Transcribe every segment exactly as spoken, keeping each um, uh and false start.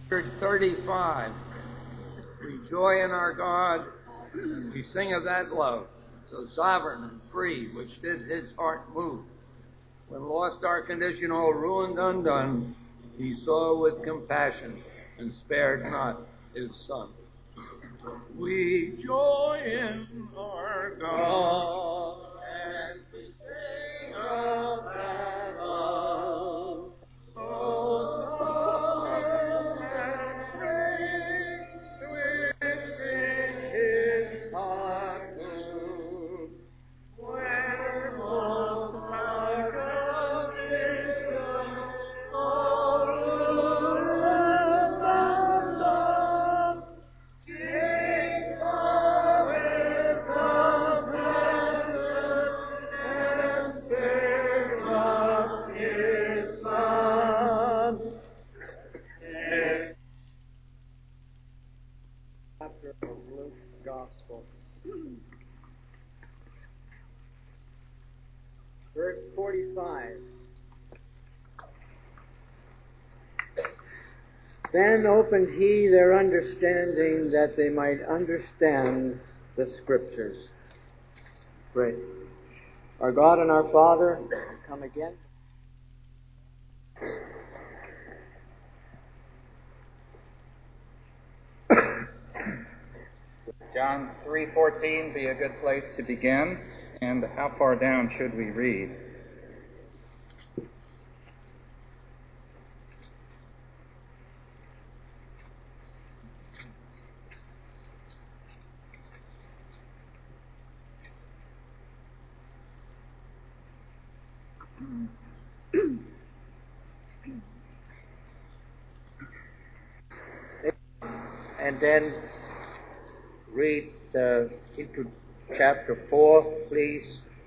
thirty-five. We joy in our God. We sing of that love, so sovereign and free, which did his heart move. When lost our condition, all ruined, undone, he saw with compassion and spared not his son. We joy in our God, and we sing of that love. Oh, sovereign and free, which in his heart moved. Where most our condition, all ruined and undone, King with compassion and spared not his son. Chapter of Luke's Gospel. Verse forty-five. Then opened he their understanding that they might understand the Scriptures. Pray. Our God and our Father, come again. John three fourteen be a good place to begin, and how far down should we read? And then read uh, into chapter four, please.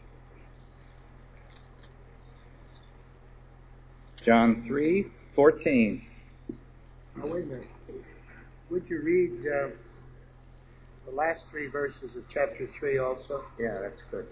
John three fourteen. Oh, wait a minute. Would you read uh, the last three verses of chapter three also? Yeah, that's good.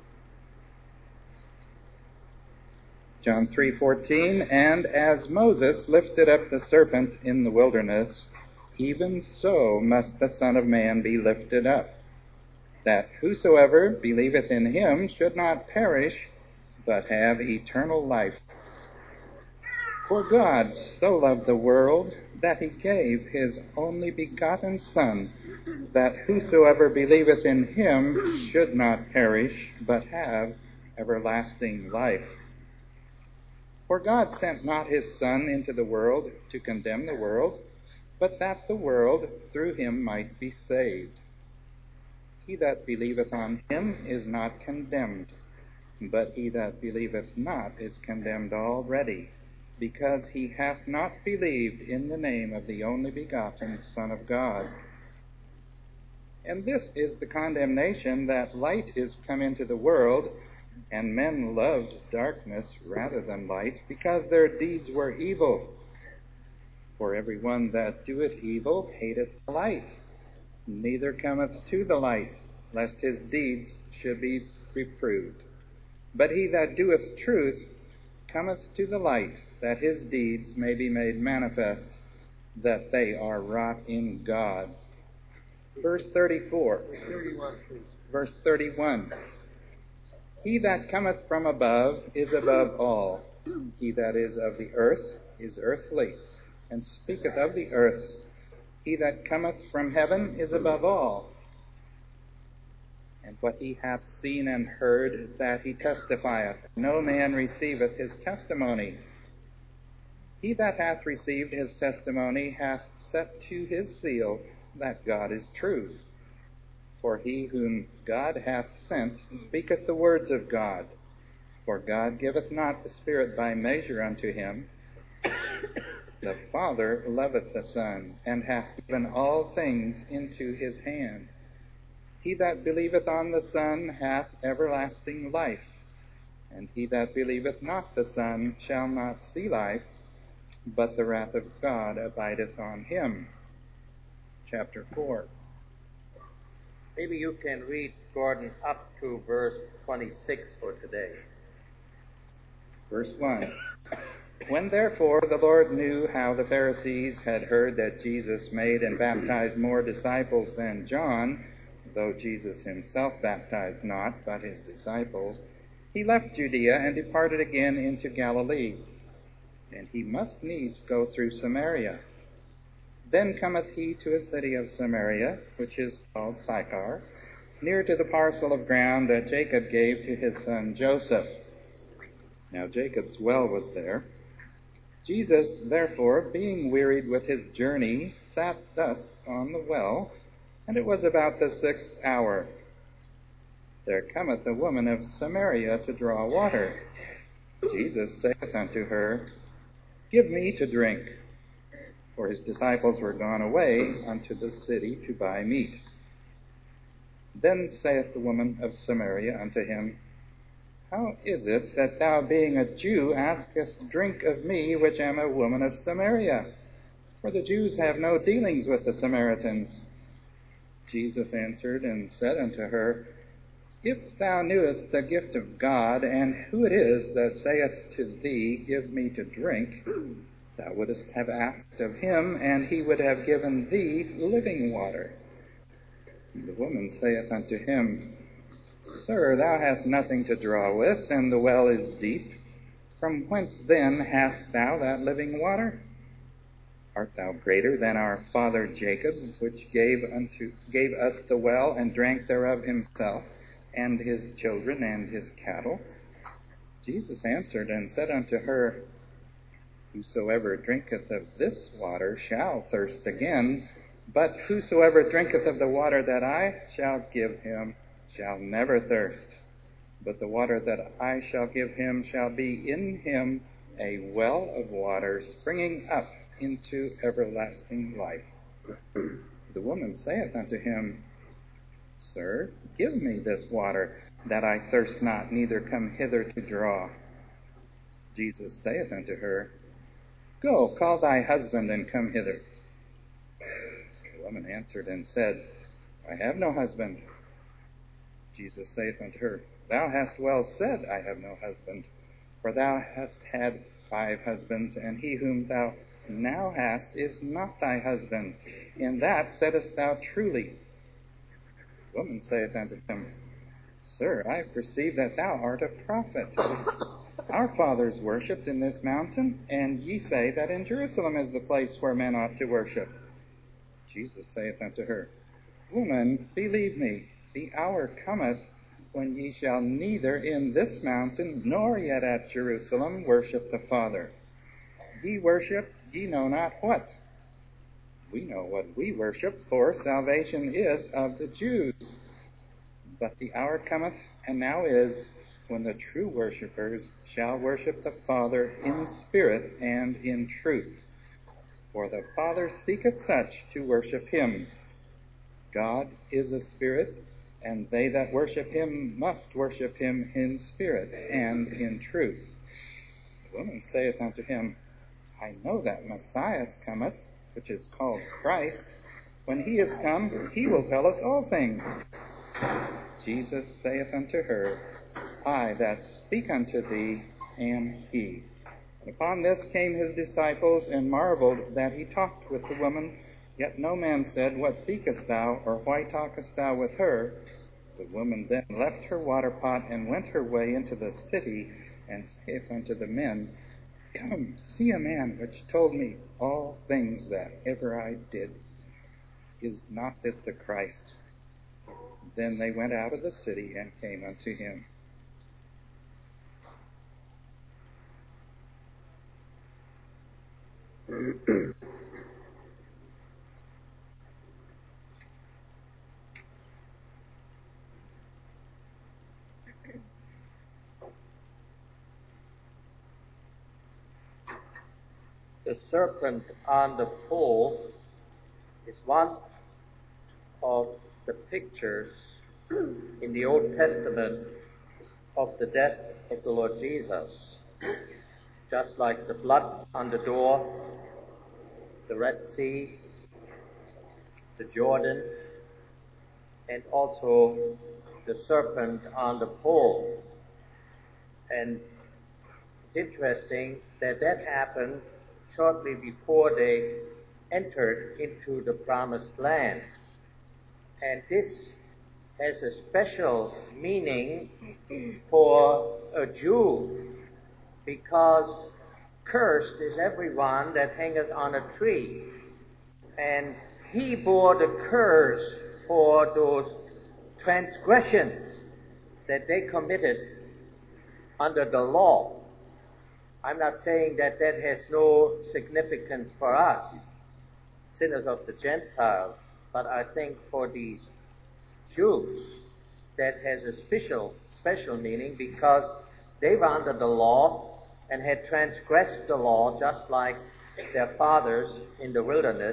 John three fourteen, and as Moses lifted up the serpent in the wilderness, even so must the Son of Man be lifted up, that whosoever believeth in him should not perish, but have eternal life. For God so loved the world that he gave his only begotten Son, that whosoever believeth in him should not perish, but have everlasting life. For God sent not his Son into the world to condemn the world, but that the world through him might be saved. He that believeth on him is not condemned, but he that believeth not is condemned already, because he hath not believed in the name of the only begotten Son of God. And this is the condemnation, that light is come into the world, and men loved darkness rather than light, because their deeds were evil. For every one that doeth evil hateth the light, neither cometh to the light, lest his deeds should be reproved. But he that doeth truth cometh to the light, that his deeds may be made manifest, that they are wrought in God. Verse thirty-four. thirty-one, please. Verse thirty-one. He that cometh from above is above all. He that is of the earth is earthly, and speaketh of the earth. He that cometh from heaven is above all. And what he hath seen and heard, that he testifieth. No man receiveth his testimony. He that hath received his testimony hath set to his seal that God is true. For he whom God hath sent speaketh the words of God. For God giveth not the Spirit by measure unto him. The Father loveth the Son, and hath given all things into his hand. He that believeth on the Son hath everlasting life, and he that believeth not the Son shall not see life, but the wrath of God abideth on him. Chapter four. Maybe you can read, Gordon, up to verse twenty-six for today. Verse one. When therefore the Lord knew how the Pharisees had heard that Jesus made and baptized more disciples than John, though Jesus himself baptized not, but his disciples, he left Judea and departed again into Galilee. And he must needs go through Samaria. Then cometh he to a city of Samaria, which is called Sychar, near to the parcel of ground that Jacob gave to his son Joseph. Now Jacob's well was there. Jesus, therefore, being wearied with his journey, sat thus on the well, and it was about the sixth hour. There cometh a woman of Samaria to draw water. Jesus saith unto her, Give me to drink. For his disciples were gone away unto the city to buy meat. Then saith the woman of Samaria unto him, How is it that thou, being a Jew, askest drink of me, which am a woman of Samaria? For the Jews have no dealings with the Samaritans. Jesus answered and said unto her, If thou knewest the gift of God, and who it is that saith to thee, Give me to drink, thou wouldest have asked of him, and he would have given thee living water. The woman saith unto him, Sir, thou hast nothing to draw with, and the well is deep. From whence then hast thou that living water? Art thou greater than our father Jacob, which gave unto gave us the well, and drank thereof himself, and his children, and his cattle? Jesus answered and said unto her, Whosoever drinketh of this water shall thirst again, but whosoever drinketh of the water that I shall give him shall never thirst. But the water that I shall give him shall be in him a well of water springing up into everlasting life. The woman saith unto him, Sir, give me this water, that I thirst not, neither come hither to draw. Jesus saith unto her, Go, call thy husband, and come hither. The woman answered and said, I have no husband. Jesus saith unto her, Thou hast well said, I have no husband. For thou hast had five husbands, and he whom thou now hast is not thy husband. In that saidst thou truly. The woman saith unto him, Sir, I perceive that thou art a prophet. Our fathers worshipped in this mountain, and ye say that in Jerusalem is the place where men ought to worship. Jesus saith unto her, Woman, believe me, the hour cometh when ye shall neither in this mountain nor yet at Jerusalem worship the Father. Ye worship ye know not what. We know what we worship, for salvation is of the Jews. But the hour cometh, and now is, when the true worshippers shall worship the Father in spirit and in truth. For the Father seeketh such to worship him. God is a spirit, and they that worship him must worship him in spirit and in truth. The woman saith unto him, I know that Messiah cometh, which is called Christ. When he is come, he will tell us all things. Jesus saith unto her, I that speak unto thee am he. Upon this came his disciples, and marveled that he talked with the woman. Yet no man said, What seekest thou, or why talkest thou with her? The woman then left her water pot, and went her way into the city, and saith unto the men, Come, see a man which told me all things that ever I did. Is not this the Christ? Then they went out of the city, and came unto him. The serpent on the pole is one of the pictures in the Old Testament of the death of the Lord Jesus. Just like the blood on the door, the Red Sea, the Jordan, and also the serpent on the pole. And It's interesting that that happened shortly before they entered into the promised land. And this has a special meaning for a Jew, because cursed is everyone that hangeth on a tree. And he bore the curse for those transgressions that they committed under the law. I'm not saying that that has no significance for us, sinners of the Gentiles, but I think for these Jews that has a special, special meaning, because they were under the law and had transgressed the law just like their fathers in the wilderness.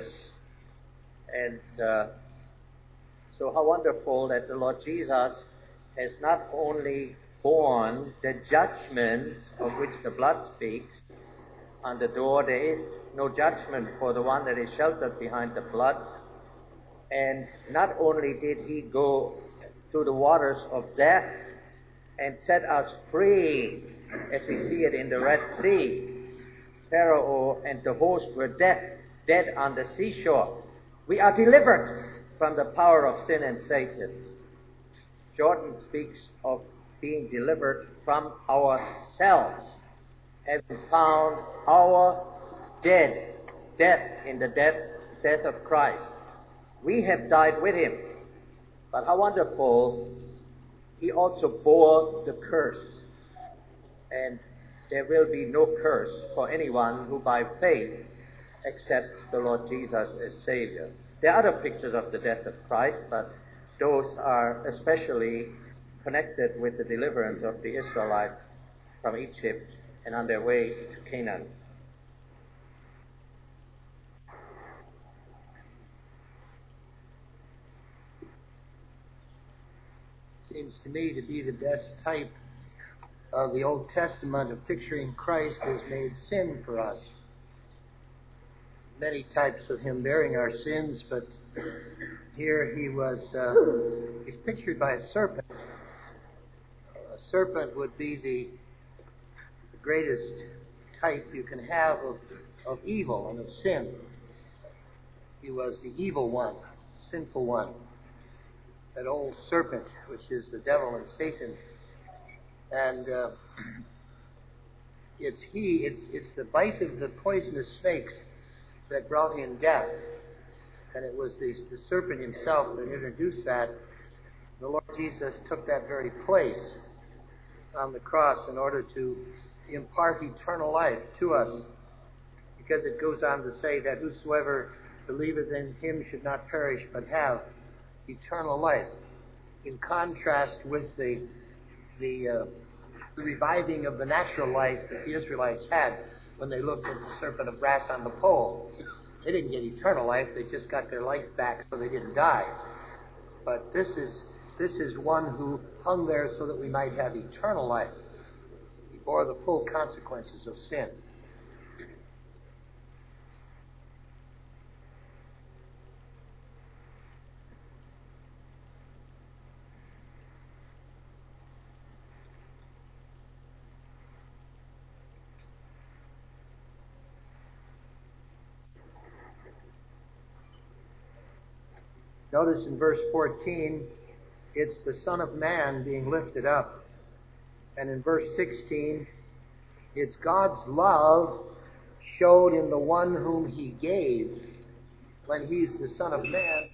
And uh, so how wonderful that the Lord Jesus has not only borne the judgment of which the blood speaks. On the door there is no judgment for the one that is sheltered behind the blood. And not only did he go through the waters of death and set us free, as we see it in the Red Sea. Pharaoh and the host were dead, dead on the seashore. We are delivered from the power of sin and Satan. Jordan speaks of being delivered from ourselves, having found our dead, death in the death, death of Christ. We have died with him. But how wonderful, he also bore the curse. And there will be no curse for anyone who by faith accepts the Lord Jesus as Savior. There are other pictures of the death of Christ, but those are especially connected with the deliverance of the Israelites from Egypt and on their way to Canaan. Seems to me to be the best type of the Old Testament of picturing Christ as made sin for us. Many types of him bearing our sins, but here he was, uh, he's pictured by a serpent. A serpent would be the, the greatest type you can have of, of evil and of sin. He was the evil one, sinful one. That old serpent, which is the devil and Satan. And uh, it's he, it's it's the bite of the poisonous snakes that brought in death. And it was the, the serpent himself that introduced that. The Lord Jesus took that very place on the cross in order to impart eternal life to us. Because it goes on to say that whosoever believeth in him should not perish but have eternal life. In contrast with the the, uh, the reviving of the natural life that the Israelites had when they looked at the serpent of brass on the pole. They didn't get eternal life, they just got their life back so they didn't die. But this is this is one who hung there so that we might have eternal life. He bore the full consequences of sin. Notice in verse fourteen, it's the Son of Man being lifted up. And in verse sixteen, it's God's love showed in the one whom he gave when he's the Son of Man.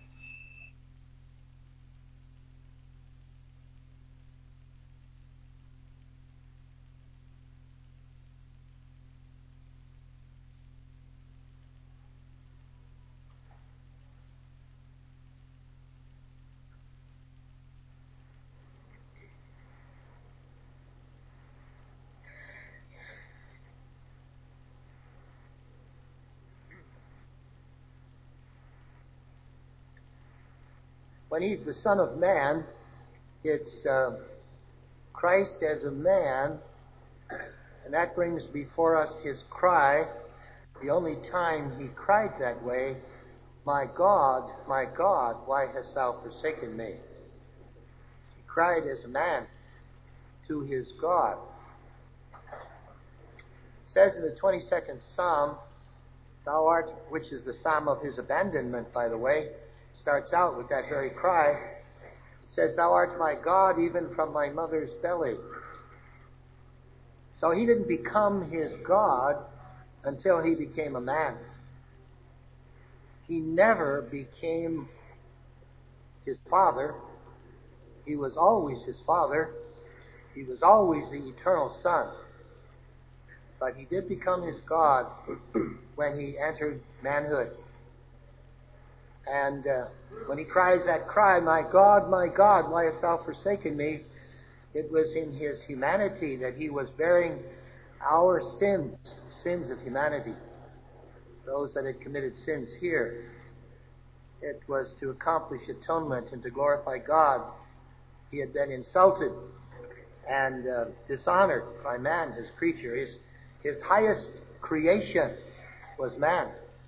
When he's the Son of Man, it's uh, Christ as a man, and that brings before us his cry, the only time he cried that way, "My God, my God, why hast thou forsaken me?" He cried as a man to his God. says in the twenty-second Psalm, Thou art, which is the Psalm of his abandonment, by the way, starts out with that very cry. It says, Thou art my God, even from my mother's belly. So he didn't become his God until he became a man. He never became his father. He was always his father. He was always the eternal Son. But he did become his God when he entered manhood. And uh, when he cries that cry, My God, my God, why hast thou forsaken me? It was in his humanity that he was bearing our sins, sins of humanity. Those that had committed sins here. It was to accomplish atonement and to glorify God. He had been insulted and uh, dishonored by man, his creature. His, his highest creation was man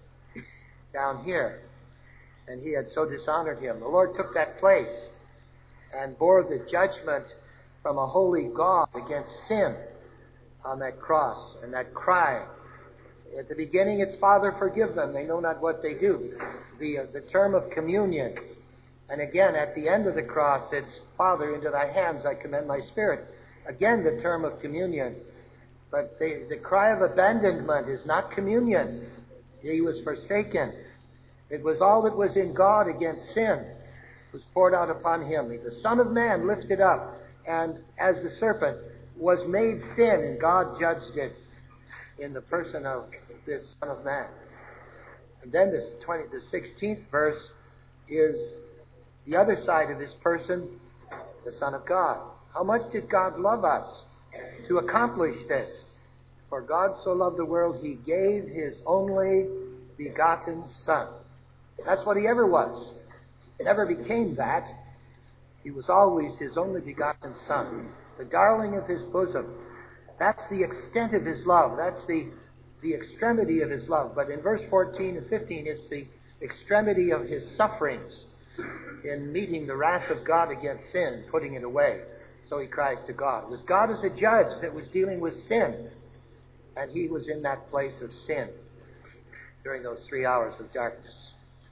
down here. And he had so dishonored him. The Lord took that place and bore the judgment from a holy God against sin on that cross. And that cry, at the beginning it's, Father, forgive them. They know not what they do. The, uh, the term of communion. And again, at the end of the cross, it's, Father, into thy hands I commend my spirit. Again, the term of communion. But the, the cry of abandonment is not communion. He was forsaken. It was all that was in God against sin was poured out upon him. The Son of Man lifted up, and as the serpent was made sin, and God judged it in the person of this Son of Man. And then this twenty, the sixteenth verse is the other side of this person, the Son of God. How much did God love us to accomplish this? For God so loved the world, he gave his only begotten Son. That's what he ever was. He never became that. He was always his only begotten Son, the darling of his bosom. That's the extent of his love. That's the, the extremity of his love. But in verse fourteen and fifteen, it's the extremity of his sufferings in meeting the wrath of God against sin and putting it away. So he cries to God. It was God as a judge that was dealing with sin. And he was in that place of sin during those three hours of darkness.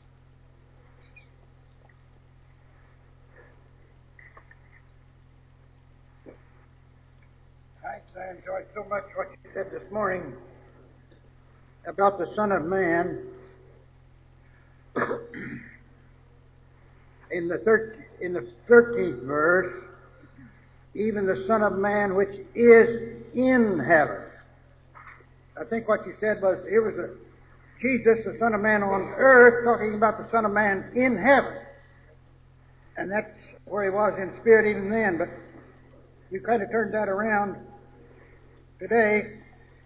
I enjoyed so much what you said this morning about the Son of Man. In the thir- in the thirteenth verse, even the Son of Man which is in heaven. I think what you said was, here was a, Jesus, the Son of Man on earth, talking about the Son of Man in heaven. And that's where he was in spirit even then. But you kind of turned that around today.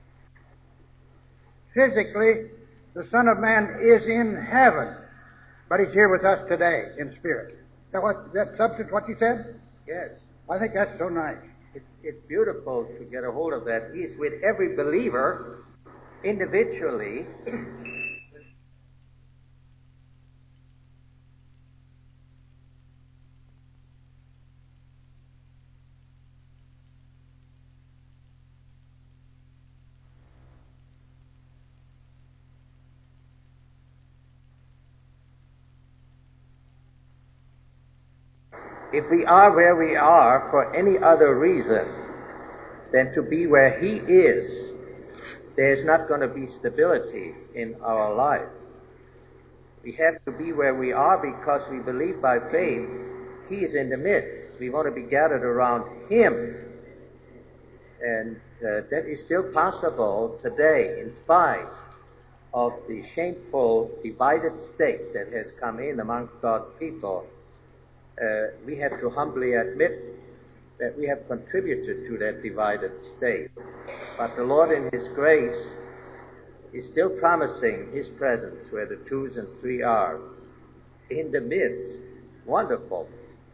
Physically, the Son of Man is in heaven, but he's here with us today in spirit. Is that what, that substance what you said? Yes. I think that's so nice. It's, it's beautiful to get a hold of that. He's with every believer individually. If we are where we are for any other reason than to be where he is, there's not going to be stability in our life. We have to be where we are because we believe by faith he is in the midst. We want to be gathered around him. And uh, that is still possible today in spite of the shameful divided state that has come in amongst God's people. Uh, we have to humbly admit that we have contributed to that divided state. But the Lord in his grace is still promising his presence where the twos and three are. In the midst. Wonderful.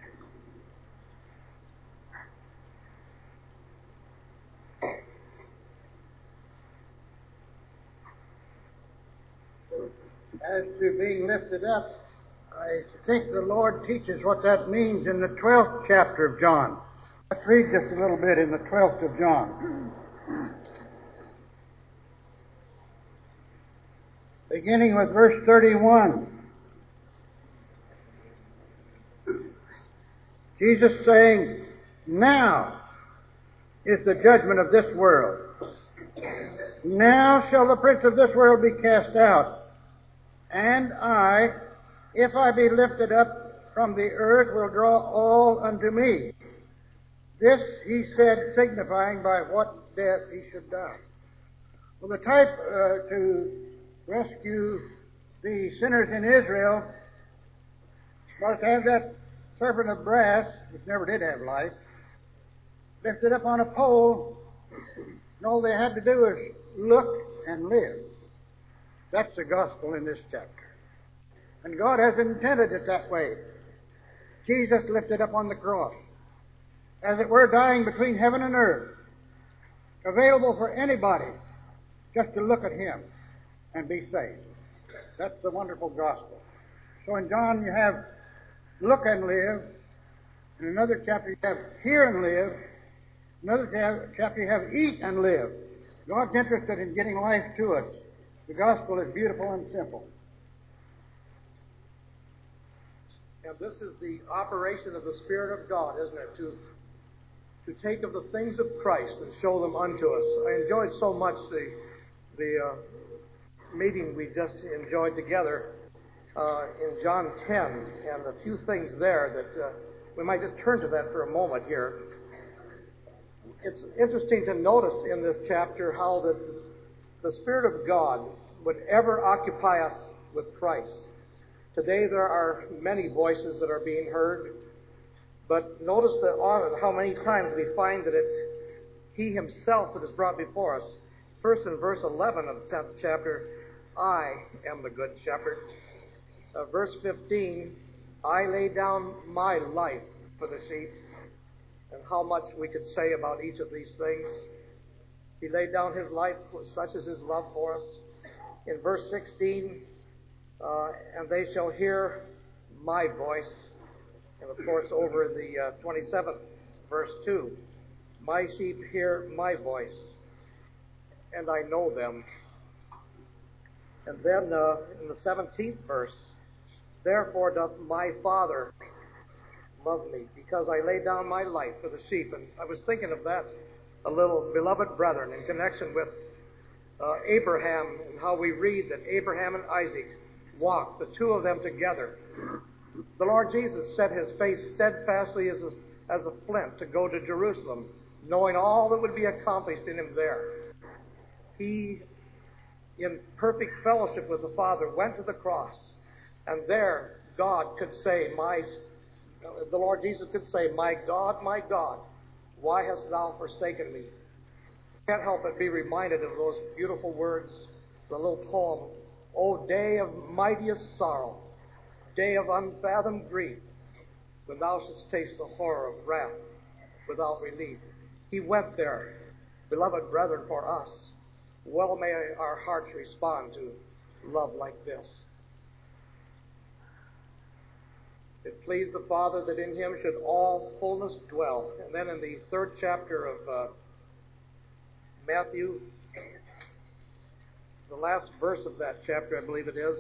As to being lifted up, I think the Lord teaches what that means in the twelfth chapter of John. Let's read just a little bit in the twelfth of John. beginning with verse thirty-one. Jesus saying, now is the judgment of this world. Now shall the prince of this world be cast out. And I, if I be lifted up from the earth, will draw all unto me. This he said, signifying by what death he should die. Well, the type uh, to rescue the sinners in Israel was to have that serpent of brass, which never did have life, lifted up on a pole, and all they had to do was look and live. That's the gospel in this chapter. And God has intended it that way. Jesus lifted up on the cross, as it were, dying between heaven and earth, available for anybody just to look at Him and be saved. That's the wonderful gospel. So in John you have look and live. In another chapter you have hear and live. Another chapter you have eat and live. God's interested in getting life to us. The gospel is beautiful and simple. And this is the operation of the Spirit of God, isn't it? To to take of the things of Christ and show them unto us. I enjoyed so much the the uh, meeting we just enjoyed together uh, in John ten, and a few things there that uh, we might just turn to that for a moment here. It's interesting to notice in this chapter how that the Spirit of God would ever occupy us with Christ. Today there are many voices that are being heard, but notice that often how many times we find that it's He Himself that is brought before us. First in verse eleven of the tenth chapter, I am the good shepherd. Uh, verse fifteen, I lay down my life for the sheep. And how much we could say about each of these things. He laid down His life, such is His love for us. In verse sixteen, uh, and they shall hear my voice. And of course, over in the uh, twenty-seventh, verse two, my sheep hear my voice, and I know them. And then uh, in the seventeenth verse, therefore doth my Father love me, because I lay down my life for the sheep. And I was thinking of that a little, beloved brethren, in connection with uh, Abraham, and how we read that Abraham and Isaac walked, the two of them together. The Lord Jesus set His face steadfastly as a, as a flint to go to Jerusalem, knowing all that would be accomplished in Him there. He, in perfect fellowship with the Father, went to the cross, and there God could say, my The Lord Jesus could say, my God, my God, why hast thou forsaken me? Can't help but be reminded of those beautiful words, the little poem, O day of mightiest sorrow, day of unfathomed grief, when thou shouldst taste the horror of wrath without relief. He went there, beloved brethren, for us. Well may our hearts respond to love like this. It pleased the Father that in Him should all fullness dwell. And then in the third chapter of uh, Matthew, the last verse of that chapter, I believe it is,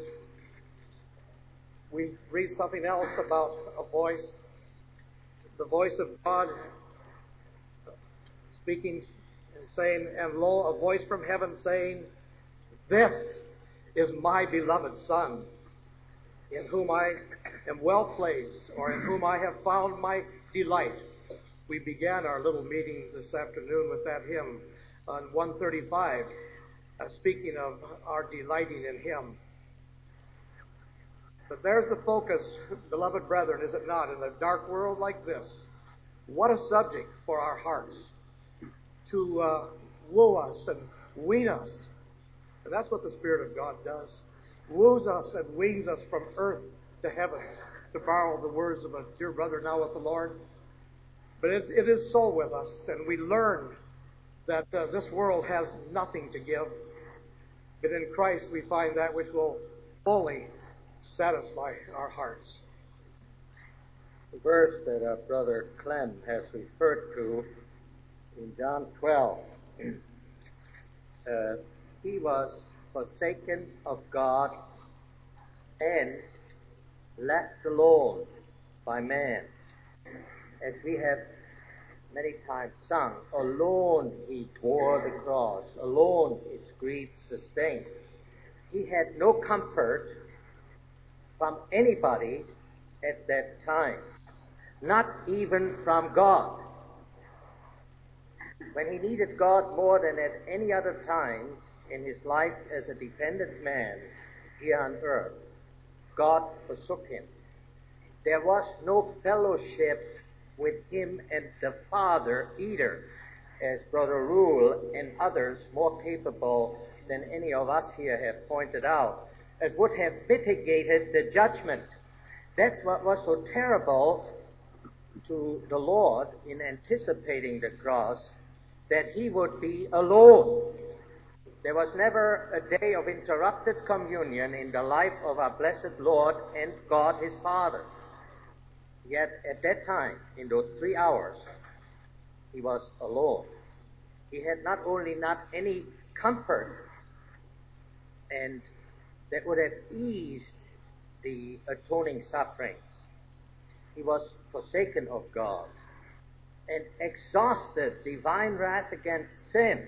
we read something else about a voice, the voice of God speaking and saying, and lo, a voice from heaven saying, this is my beloved Son, in whom I am well pleased, or in whom I have found my delight. We began our little meeting this afternoon with that hymn on one thirty-five, uh, speaking of our delighting in Him. But there's the focus, beloved brethren, is it not, in a dark world like this? What a subject for our hearts to uh, woo us and wean us. And that's what the Spirit of God does. Woos us and weans us from earth to heaven, to borrow the words of a dear brother now with the Lord. But it's, it is so with us, and we learn that uh, this world has nothing to give. But in Christ we find that which will fully satisfy our hearts. The verse that uh, Brother Clem has referred to in John twelve, uh, he was forsaken of God and left alone by man. As we have many times sung, alone he bore the cross, alone his grief sustained. He had no comfort from anybody at that time, not even from God. When he needed God more than at any other time in his life as a dependent man here on earth, God forsook him. There was no fellowship with him and the Father either, as Brother Rule and others more capable than any of us here have pointed out. It would have mitigated the judgment. That's what was so terrible to the Lord in anticipating the cross, that he would be alone. There was never a day of interrupted communion in the life of our blessed Lord and God his Father. Yet at that time, in those three hours, he was alone. He had not only not any comfort, and that would have eased the atoning sufferings. He was forsaken of God and exhausted divine wrath against sin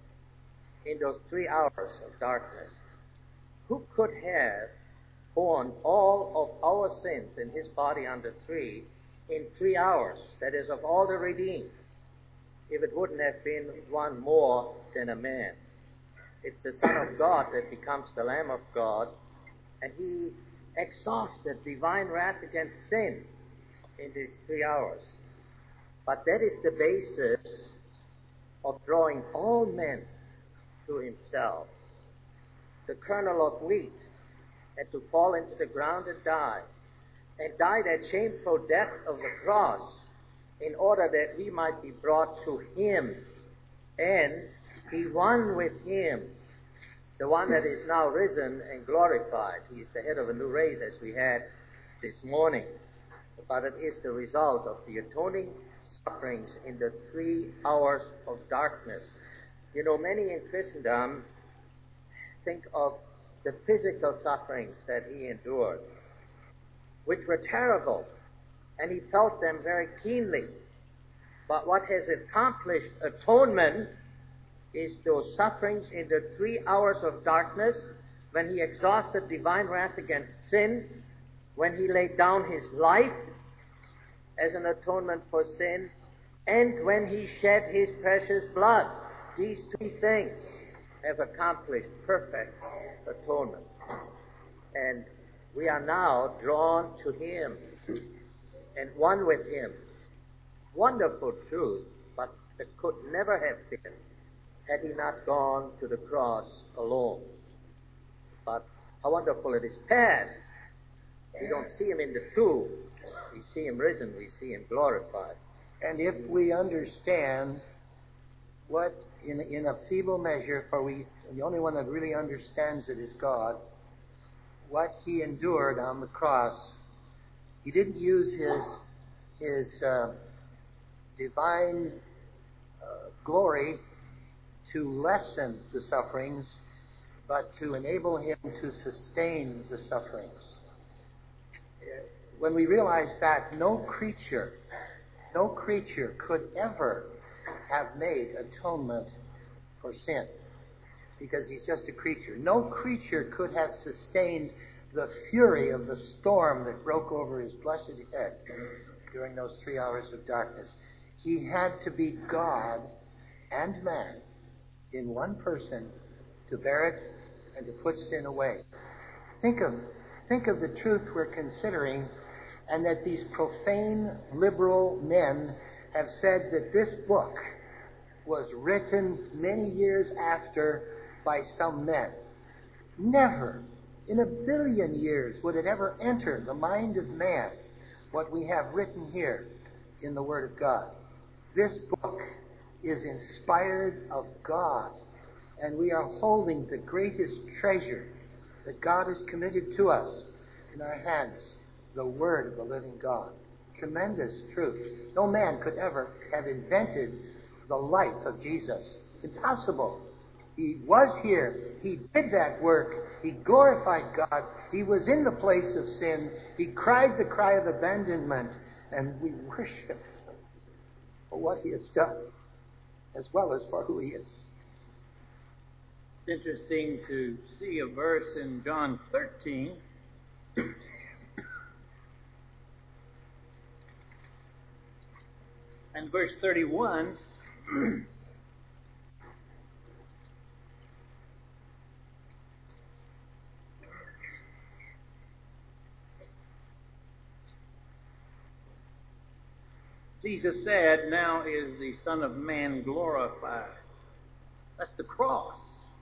in those three hours of darkness. Who could have borne all of our sins in his body on the tree in three hours, that is, of all the redeemed, if it wouldn't have been one more than a man? It's the Son of God that becomes the Lamb of God, and he exhausted divine wrath against sin in these three hours. But that is the basis of drawing all men to himself. The kernel of wheat had to fall into the ground and die, and die that shameful death of the cross, in order that we might be brought to him and be one with him, the one that is now risen and glorified. He is the head of a new race, as we had this morning. But it is the result of the atoning sufferings in the three hours of darkness. You know, many in Christendom think of the physical sufferings that he endured, which were terrible, and he felt them very keenly. But what has accomplished atonement is those sufferings in the three hours of darkness, when he exhausted divine wrath against sin, when he laid down his life as an atonement for sin, and when he shed his precious blood. These three things have accomplished perfect atonement. And we are now drawn to him and one with him. Wonderful truth, but it could never have been had he not gone to the cross alone. But how wonderful it is past. We don't see him in the tomb. We see him risen. We see him glorified. And if we understand what, in, in a feeble measure, for we, the only one that really understands it is God, what he endured on the cross, he didn't use his, his uh, divine uh, glory to lessen the sufferings, but to enable him to sustain the sufferings. When we realize that, no creature, no creature could ever have made atonement for sin, because he's just a creature. No creature could have sustained the fury of the storm that broke over his blessed head during those three hours of darkness. He had to be God and man in one person to bear it and to put sin away. Think of, think of the truth we're considering, and that these profane liberal men have said that this book was written many years after by some men. Never in a billion years would it ever enter the mind of man what we have written here in the Word of God. This book is inspired of God, and we are holding the greatest treasure that God has committed to us in our hands, the Word of the living God. Tremendous truth. No man could ever have invented the life of Jesus. Impossible. He was here. He did that work. He glorified God. He was in the place of sin. He cried the cry of abandonment. And we worship for what he has done, as well as for who he is. It's interesting to see a verse in John thirteen. And verse thirty-one. Jesus said, "Now is the Son of Man glorified." That's the cross.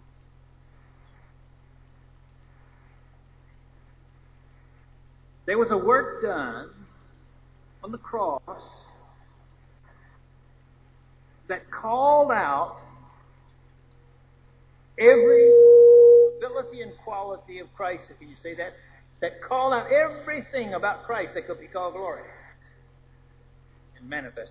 There was a work done on the cross that called out every ability and quality of Christ. Can you say that? That called out everything about Christ that could be called glory and manifested.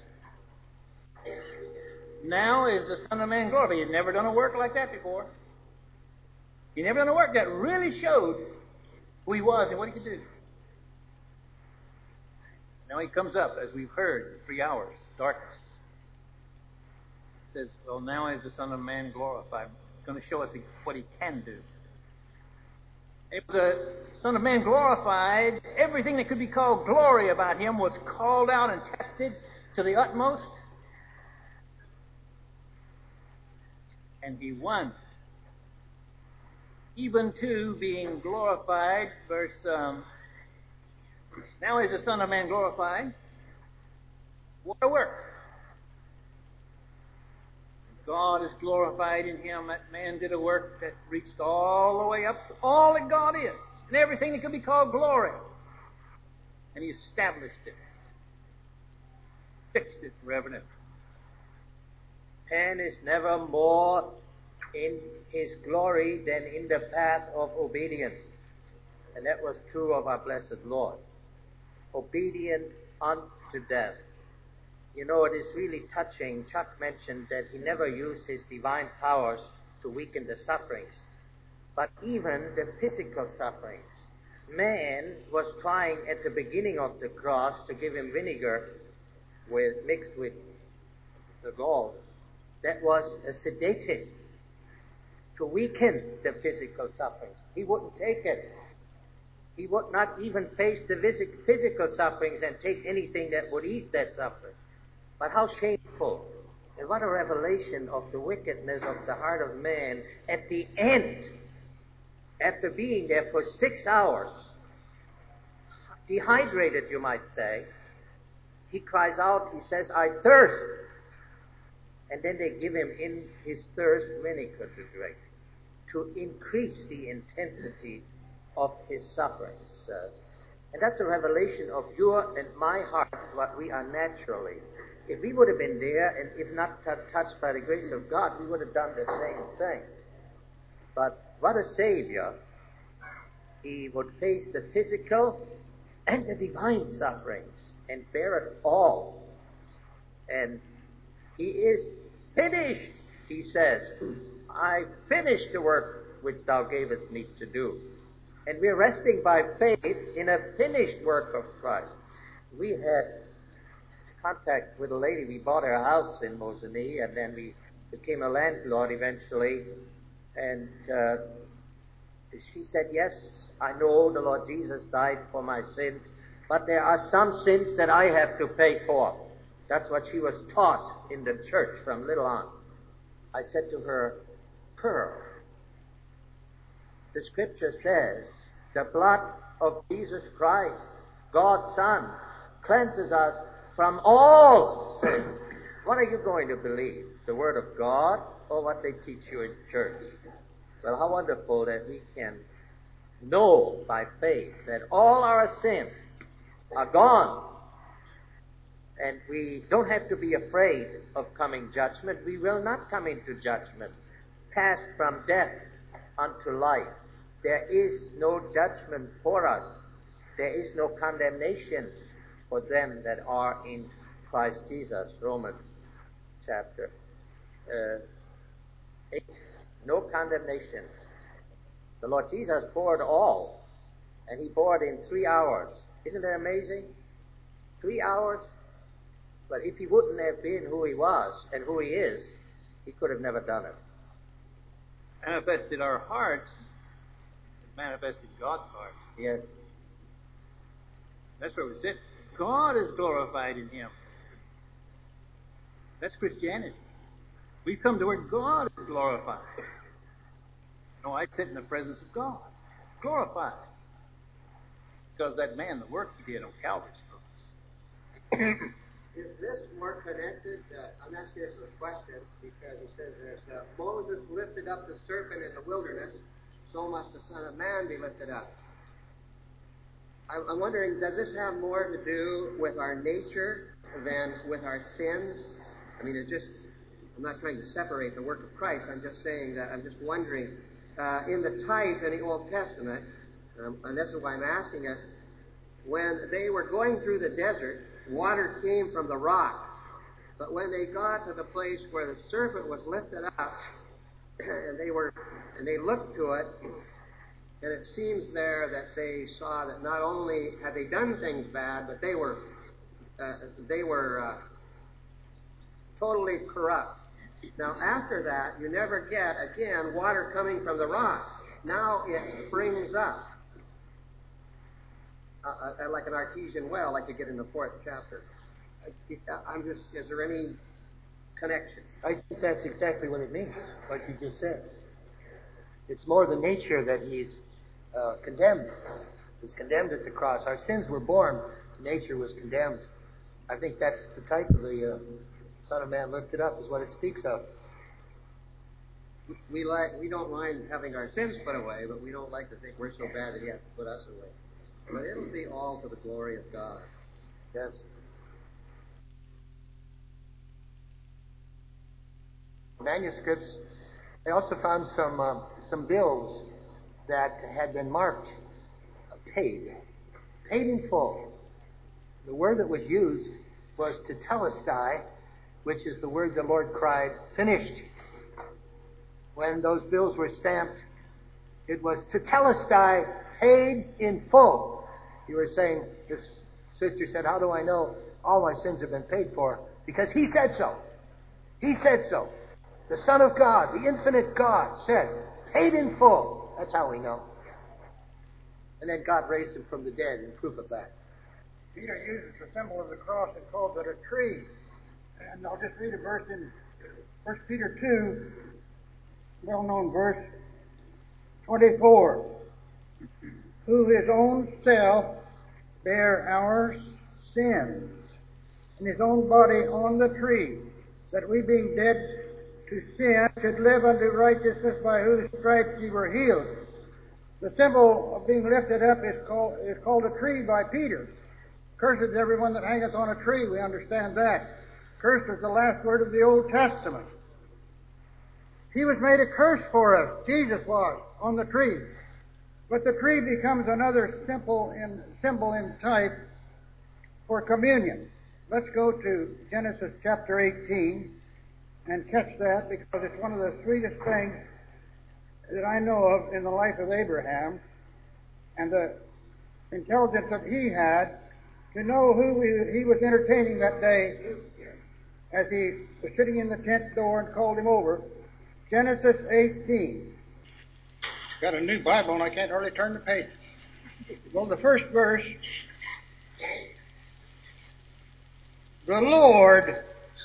Now is the Son of Man glorified. He had never done a work like that before. He never done a work that really showed who he was and what he could do. Now he comes up, as we've heard, three hours, darkness. It says, well, now is the Son of Man glorified. He's going to show us what he can do. It was the Son of Man glorified. Everything that could be called glory about him was called out and tested to the utmost. And he won. Even to being glorified, verse, um, now is the Son of Man glorified. What a work. God is glorified in him. That man did a work that reached all the way up to all that God is and everything that could be called glory. And he established it, fixed it forever and ever. Man is never more in his glory than in the path of obedience. And that was true of our blessed Lord. Obedient unto death. You know, it is really touching. Chuck mentioned that he never used his divine powers to weaken the sufferings, but even the physical sufferings. Man was trying at the beginning of the cross to give him vinegar with, mixed with the gall. That was a sedative to weaken the physical sufferings. He wouldn't take it. He would not even face the physical sufferings and take anything that would ease that suffering. But how shameful, and what a revelation of the wickedness of the heart of man at the end, after being there for six hours, dehydrated, you might say, he cries out, he says, I thirst. And then they give him in his thirst vinegar to drink, to increase the intensity of his sufferings. Uh, and that's a revelation of your and my heart, what we are naturally. If we would have been there, and if not t- touched by the grace of God, we would have done the same thing. But what a Savior. He would face the physical and the divine sufferings and bear it all. And he is finished, he says. I finished the work which thou gavest me to do. And we're resting by faith in a finished work of Christ. We had contact with a lady. We bought her house in Mosinee, and then we became a landlord eventually. And uh, she said, yes, I know the Lord Jesus died for my sins, but there are some sins that I have to pay for. That's what she was taught in the church from little on. I said to her, Pearl, the scripture says, the blood of Jesus Christ, God's Son, cleanses us from all sin. What are you going to believe? The Word of God or what they teach you in church? Well, how wonderful that we can know by faith that all our sins are gone. And we don't have to be afraid of coming judgment. We will not come into judgment. Passed from death unto life. There is no judgment for us. There is no condemnation for them that are in Christ Jesus. Romans chapter uh, eight. no condemnation. The Lord Jesus bore it all, and he bore it in three hours. Isn't that amazing? Three hours? But if he wouldn't have been who he was and who he is, he could have never done it. Manifested our hearts, manifested God's heart. Yes. That's where we sit. God is glorified in him. That's Christianity. We've come to where God is glorified. No, I sit in the presence of God, glorified. Because that man, the work he did on Calvary's cross. Is this more connected? Uh, I'm asking this as a question because it says this, uh, Moses lifted up the serpent in the wilderness, so must the Son of Man be lifted up. I, I'm wondering, does this have more to do with our nature than with our sins? I mean, it just, I'm not trying to separate the work of Christ. I'm just saying that, I'm just wondering, uh, in the type in the Old Testament, um, and this is why I'm asking it, when they were going through the desert, water came from the rock. But when they got to the place where the serpent was lifted up, and they were, and they looked to it, and it seems there that they saw that not only had they done things bad, but they were, uh, they were uh, totally corrupt. Now, after that, you never get again water coming from the rock. Now it springs up. Uh, uh, like an artesian well, like you get in the fourth chapter. I, I'm just, is there any connection? I think that's exactly what it means, what you just said. It's more the nature that he's uh, condemned. He's condemned at the cross. Our sins were born, nature was condemned. I think that's the type of the uh, Son of Man lifted up, is what it speaks of. We like, we don't mind having our sins put away, but we don't like to think we're so bad that he has to put us away. But it'll be all to the glory of God. Yes. Manuscripts. I also found some uh, some bills that had been marked uh, paid, paid in full. The word that was used was tetelestai, which is the word the Lord cried, finished. When those bills were stamped, it was tetelestai, paid in full. You were saying, this sister said, how do I know all my sins have been paid for? Because he said so. He said so. The Son of God, the infinite God, said, paid in full. That's how we know. And then God raised him from the dead in proof of that. Peter uses the symbol of the cross and calls it a tree. And I'll just read a verse in First Peter two, well-known verse, twenty-four. Who his own self bare our sins in his own body on the tree, that we being dead to sin should live unto righteousness, by whose stripes ye were healed. The symbol of being lifted up is called, is called a tree by Peter. Cursed is everyone that hangeth on a tree, we understand that. Cursed is the last word of the Old Testament. He was made a curse for us, Jesus was, on the tree. But the tree becomes another simple in, symbol in type for communion. Let's go to Genesis chapter eighteen and catch that, because it's one of the sweetest things that I know of in the life of Abraham, and the intelligence that he had to know who he was entertaining that day as he was sitting in the tent door and called him over. Genesis eighteen. Got a new Bible and I can't hardly turn the page. Well, the first verse, the Lord,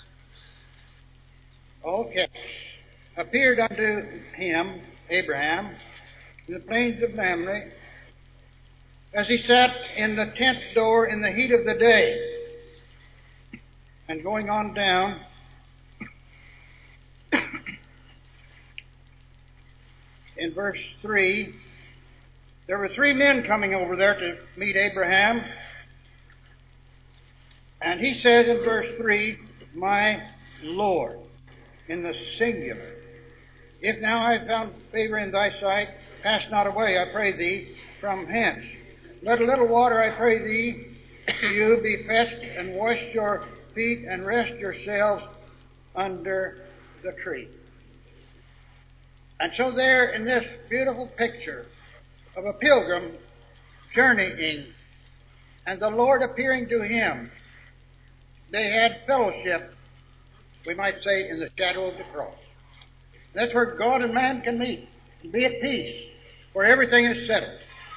okay, appeared unto him, Abraham, in the plains of Mamre, as he sat in the tent door in the heat of the day. And going on down, in verse three, there were three men coming over there to meet Abraham. And he says in verse three, my Lord, in the singular. If now I have found favor in thy sight, pass not away, I pray thee, from hence. Let a little water, I pray thee, to you be fetched, and wash your feet, and rest yourselves under the tree. And so there in this beautiful picture of a pilgrim journeying and the Lord appearing to him, they had fellowship, we might say, in the shadow of the cross. That's where God and man can meet and be at peace, where everything is settled.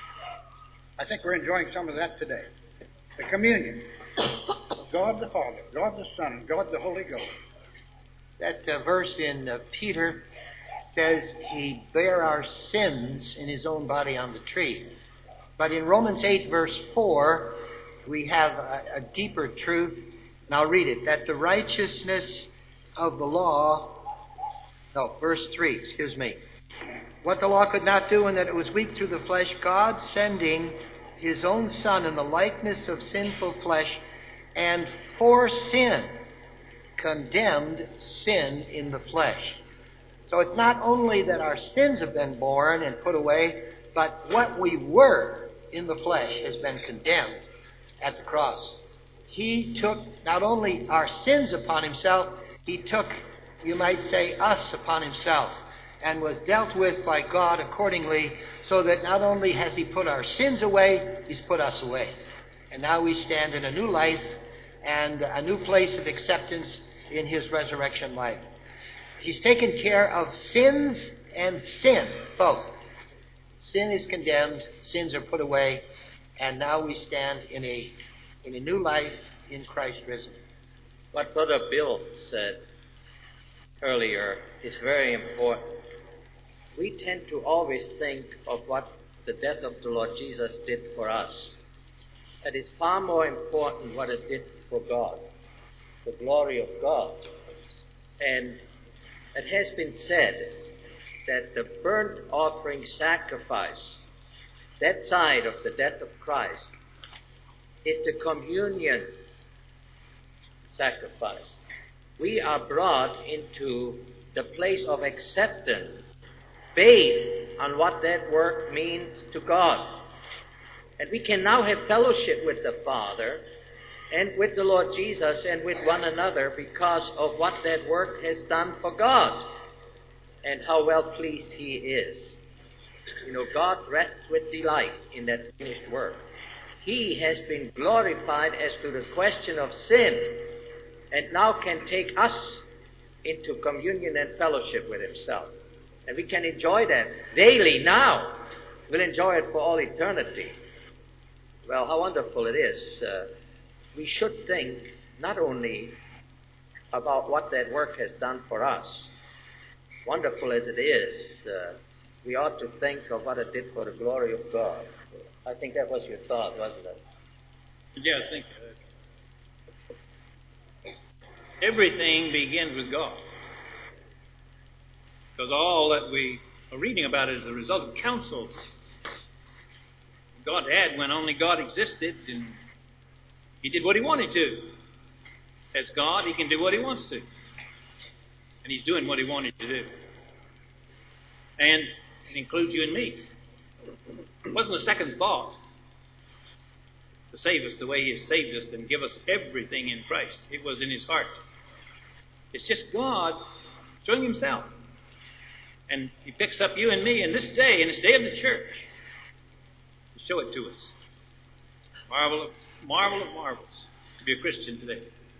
I think we're enjoying some of that today. The communion of God the Father, God the Son, and God the Holy Ghost. That uh, verse in uh, Peter says he bare our sins in his own body on the tree. But in Romans eight, verse four, we have a, a deeper truth, and I'll read it, that the righteousness of the law, no, verse three, excuse me, what the law could not do, and that it was weak through the flesh, God sending his own Son in the likeness of sinful flesh, and for sin, condemned sin in the flesh. So it's not only that our sins have been borne and put away, but what we were in the flesh has been condemned at the cross. He took not only our sins upon himself, he took, you might say, us upon himself, and was dealt with by God accordingly, so that not only has he put our sins away, he's put us away. And now we stand in a new life and a new place of acceptance in his resurrection life. He's taken care of sins and sin, both. Sin is condemned, sins are put away, and now we stand in a in a new life in Christ risen. What Brother Bill said earlier is very important. We tend to always think of what the death of the Lord Jesus did for us. That it's far more important what it did for God, the glory of God. And it has been said that the burnt offering sacrifice, that side of the death of Christ, is the communion sacrifice. We are brought into the place of acceptance based on what that work means to God. And we can now have fellowship with the Father and with the Lord Jesus and with one another because of what that work has done for God and how well pleased he is. You know, God rests with delight in that finished work. He has been glorified as to the question of sin and now can take us into communion and fellowship with himself. And we can enjoy that daily now. We'll enjoy it for all eternity. Well, how wonderful it is. Uh, we should think not only about what that work has done for us, wonderful as it is, uh, we ought to think of what it did for the glory of God. I think that was your thought, wasn't it? Yeah, I think uh, everything begins with God. Because all that we are reading about is the result of counsels God had when only God existed, and he did what he wanted to. As God, he can do what he wants to. And he's doing what he wanted to do. And it includes you and me. It wasn't a second thought to save us the way he has saved us and give us everything in Christ. It was in his heart. It's just God showing himself. And he picks up you and me in this day, in this day of the church, to show it to us. Marvel of, marvel of marvels to be a Christian today.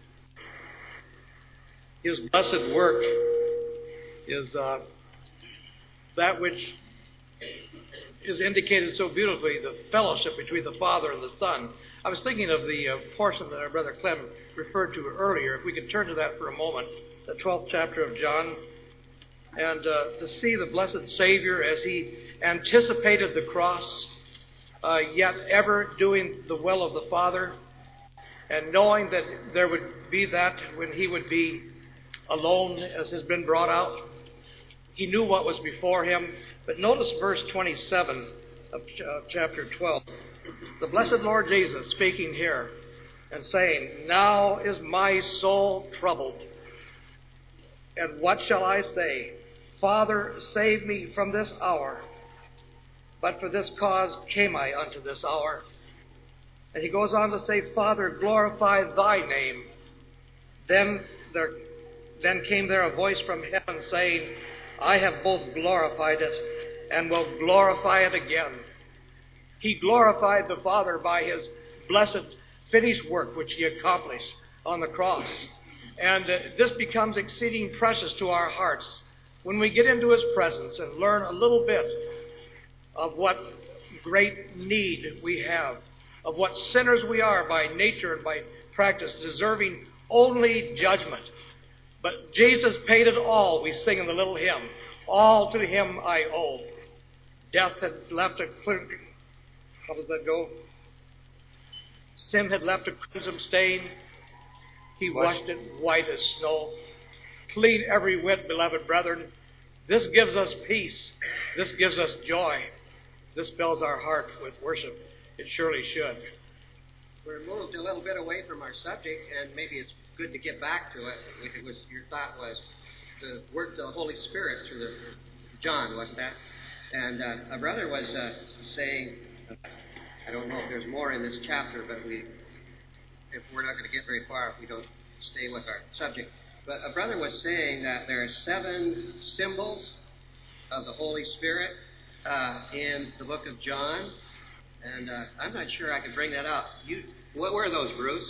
His blessed work is uh, that which is indicated so beautifully, the fellowship between the Father and the Son. I was thinking of the uh, portion that our brother Clem referred to earlier. If we could turn to that for a moment, the twelfth chapter of John, and uh, to see the blessed Savior as he anticipated the cross, uh, yet ever doing the will of the Father, and knowing that there would be that when he would be alone, as has been brought out. He knew what was before him. But notice verse twenty-seven of ch- uh, chapter twelve. The blessed Lord Jesus speaking here and saying, "Now is my soul troubled. And what shall I say? Father, save me from this hour. But for this cause came I unto this hour." And he goes on to say, "Father, glorify thy name." Then there, then came there a voice from heaven saying, I have both glorified it and will glorify it again. He glorified the Father by his blessed finished work which he accomplished on the cross. And uh, this becomes exceeding precious to our hearts when we get into his presence and learn a little bit of what great need we have, of what sinners we are by nature and by practice, deserving only judgment. But Jesus paid it all, we sing in the little hymn. All to him I owe. Death had left a clear... How does that go? Sin had left a crimson stain. He washed it white as snow. Clean every whit, beloved brethren. This gives us peace. This gives us joy. This fills our heart with worship. It surely should. We're moved a little bit away from our subject, and maybe it's good to get back to it. It was your thought was the work of the Holy Spirit through the John, wasn't that? And uh, a brother was uh, saying, I don't know if there's more in this chapter, but we, if we're not going to get very far if we don't stay with our subject. But a brother was saying that there are seven symbols of the Holy Spirit uh, in the book of John, and uh, I'm not sure I can bring that up. You, what were those, Bruce?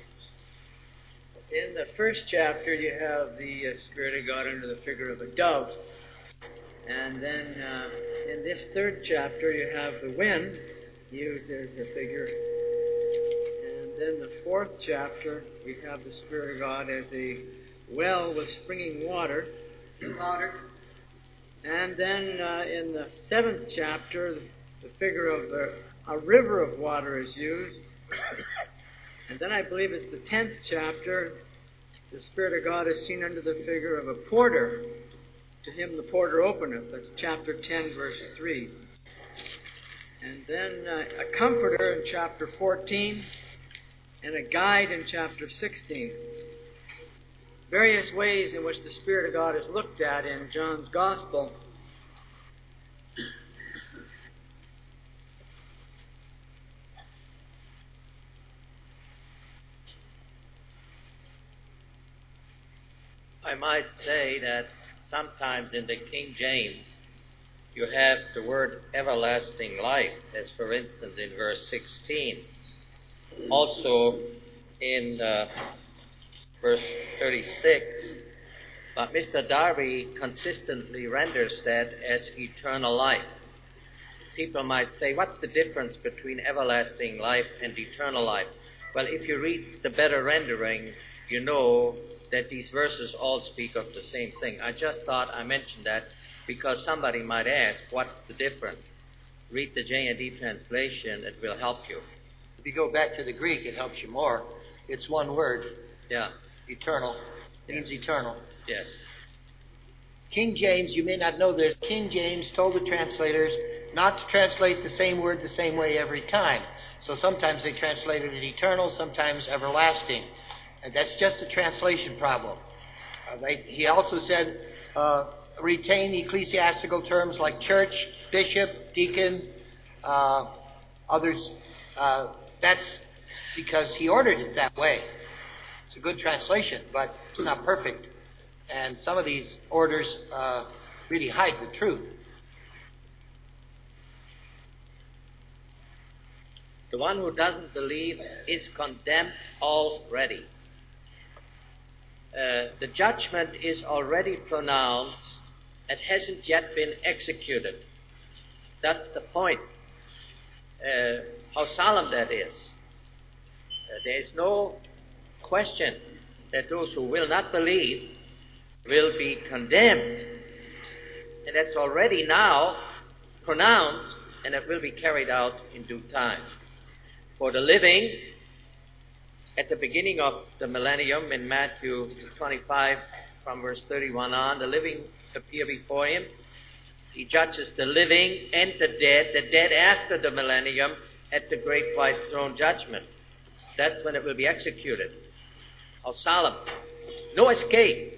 In the first chapter, you have the uh, Spirit of God under the figure of a dove. And then uh, in this third chapter, you have the wind used as a figure. And then the fourth chapter, you have the Spirit of God as a well with springing water. Water. And then uh, in the seventh chapter, the figure of a, a river of water is used. And then I believe it's the tenth chapter, the Spirit of God is seen under the figure of a porter. To him the porter openeth. That's chapter ten, verse three. And then uh, a comforter in chapter fourteen, and a guide in chapter sixteen. Various ways in which the Spirit of God is looked at in John's Gospel. I might say that sometimes in the King James you have the word everlasting life, as for instance in verse sixteen. Also in uh, verse thirty-six, but Mister Darby consistently renders that as eternal life. People might say, what's the difference between everlasting life and eternal life? Well, if you read the better rendering, you know that these verses all speak of the same thing. I just thought I mentioned that because somebody might ask, what's the difference? Read the J and D translation, it will help you. If you go back to the Greek, it helps you more. It's one word. Yeah. Eternal. It means Yes. eternal. Yes. King James, you may not know this, King James told the translators not to translate the same word the same way every time. So sometimes they translated it eternal, sometimes everlasting. And that's just a translation problem. Uh, they, he also said, uh, retain ecclesiastical terms like church, bishop, deacon, uh, others. Uh, that's because he ordered it that way. It's a good translation, but it's not perfect. And some of these orders uh, really hide the truth. The one who doesn't believe is condemned already. Uh, the judgment is already pronounced and hasn't yet been executed. That's the point. Uh, how solemn that is. Uh, there is no question that those who will not believe will be condemned. And that's already now pronounced, and it will be carried out in due time. For the living, at the beginning of the millennium, in Matthew twenty-five, from verse thirty-one on, the living appear before him. He judges the living and the dead, the dead after the millennium, at the great white throne judgment. That's when it will be executed. How solemn. No escape.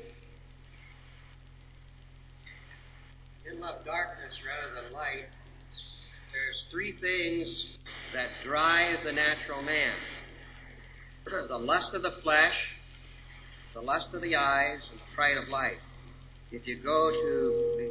In love darkness rather than light, there's three things that drive the natural man. The lust of the flesh, the lust of the eyes, and the pride of life. If you go to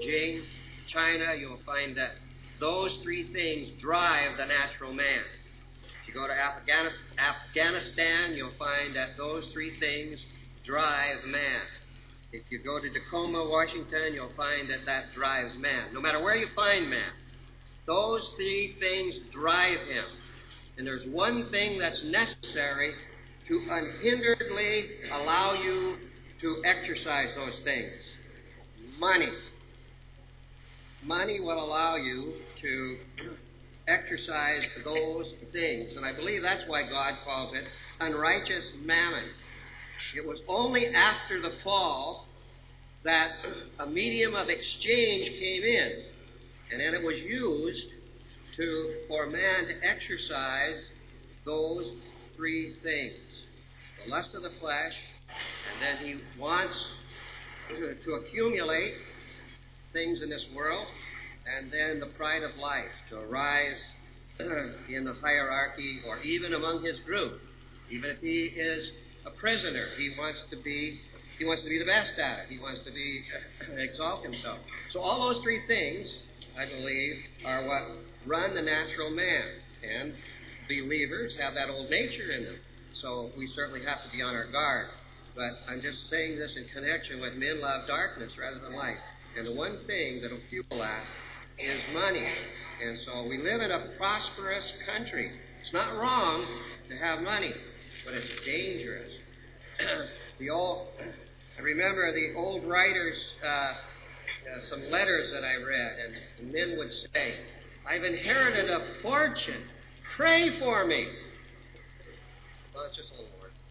Beijing, China, you'll find that those three things drive the natural man. If you go to Afghanistan, you'll find that those three things drive man. If you go to Tacoma, Washington, you'll find that that drives man. No matter where you find man, those three things drive him. And there's one thing that's necessary to unhinderedly allow you to exercise those things. Money. Money will allow you to exercise those things. And I believe that's why God calls it unrighteous mammon. It was only after the fall that a medium of exchange came in, and then it was used to for man to exercise those three things. The lust of the flesh, and then he wants to, to accumulate things in this world, and then the pride of life, to arise in the hierarchy or even among his group. Even if he is a prisoner, he wants to be he wants to be the best at it. He wants to be exalt himself. So all those three things, I believe, are what run the natural man. And believers have that old nature in them. So we certainly have to be on our guard. But I'm just saying this in connection with men love darkness rather than light. And the one thing that will fuel that is money. And so we live in a prosperous country. It's not wrong to have money, but it's dangerous. the old, I remember the old writers, uh, uh, some letters that I read, and, and men would say, I've inherited a fortune. Pray for me. Well, it's just a little word.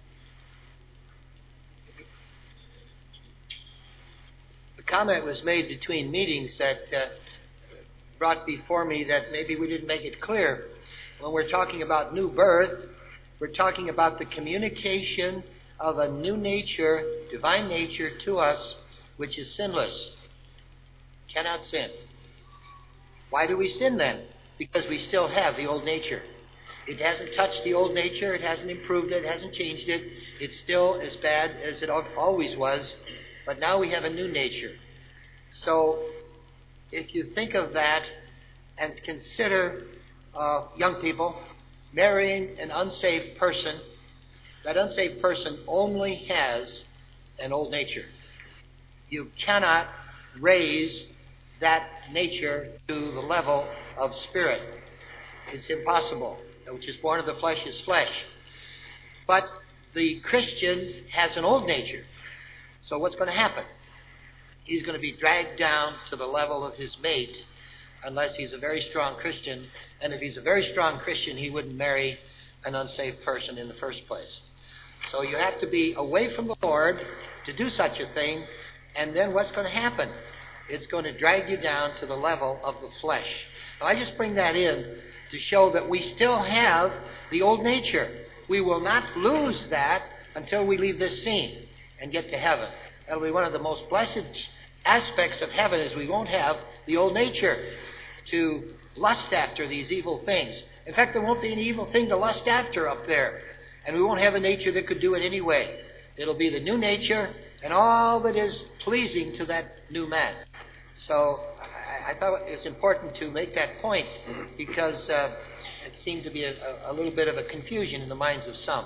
The comment was made between meetings that uh, brought before me that maybe we didn't make it clear. When we're talking about new birth, we're talking about the communication of a new nature, divine nature to us, which is sinless. Cannot sin. Why do we sin then? Because we still have the old nature. It hasn't touched the old nature. It hasn't improved it. It hasn't changed it. It's still as bad as it always was. But now we have a new nature. So if you think of that and consider uh, young people marrying an unsaved person, that unsaved person only has an old nature. You cannot raise that nature to the level of spirit. It's impossible. Which is born of the flesh is flesh. But the Christian has an old nature. So what's going to happen? He's going to be dragged down to the level of his mate unless he's a very strong Christian. And if he's a very strong Christian, he wouldn't marry an unsaved person in the first place. So you have to be away from the Lord to do such a thing. And then what's going to happen? It's going to drag you down to the level of the flesh. Now, I just bring that in to show that we still have the old nature. We will not lose that until we leave this scene and get to heaven. That'll be one of the most blessed aspects of heaven, is we won't have the old nature to lust after these evil things. In fact, there won't be an evil thing to lust after up there. And we won't have a nature that could do it anyway. It'll be the new nature and all that is pleasing to that new man. So I thought it was important to make that point because uh, it seemed to be a, a little bit of a confusion in the minds of some.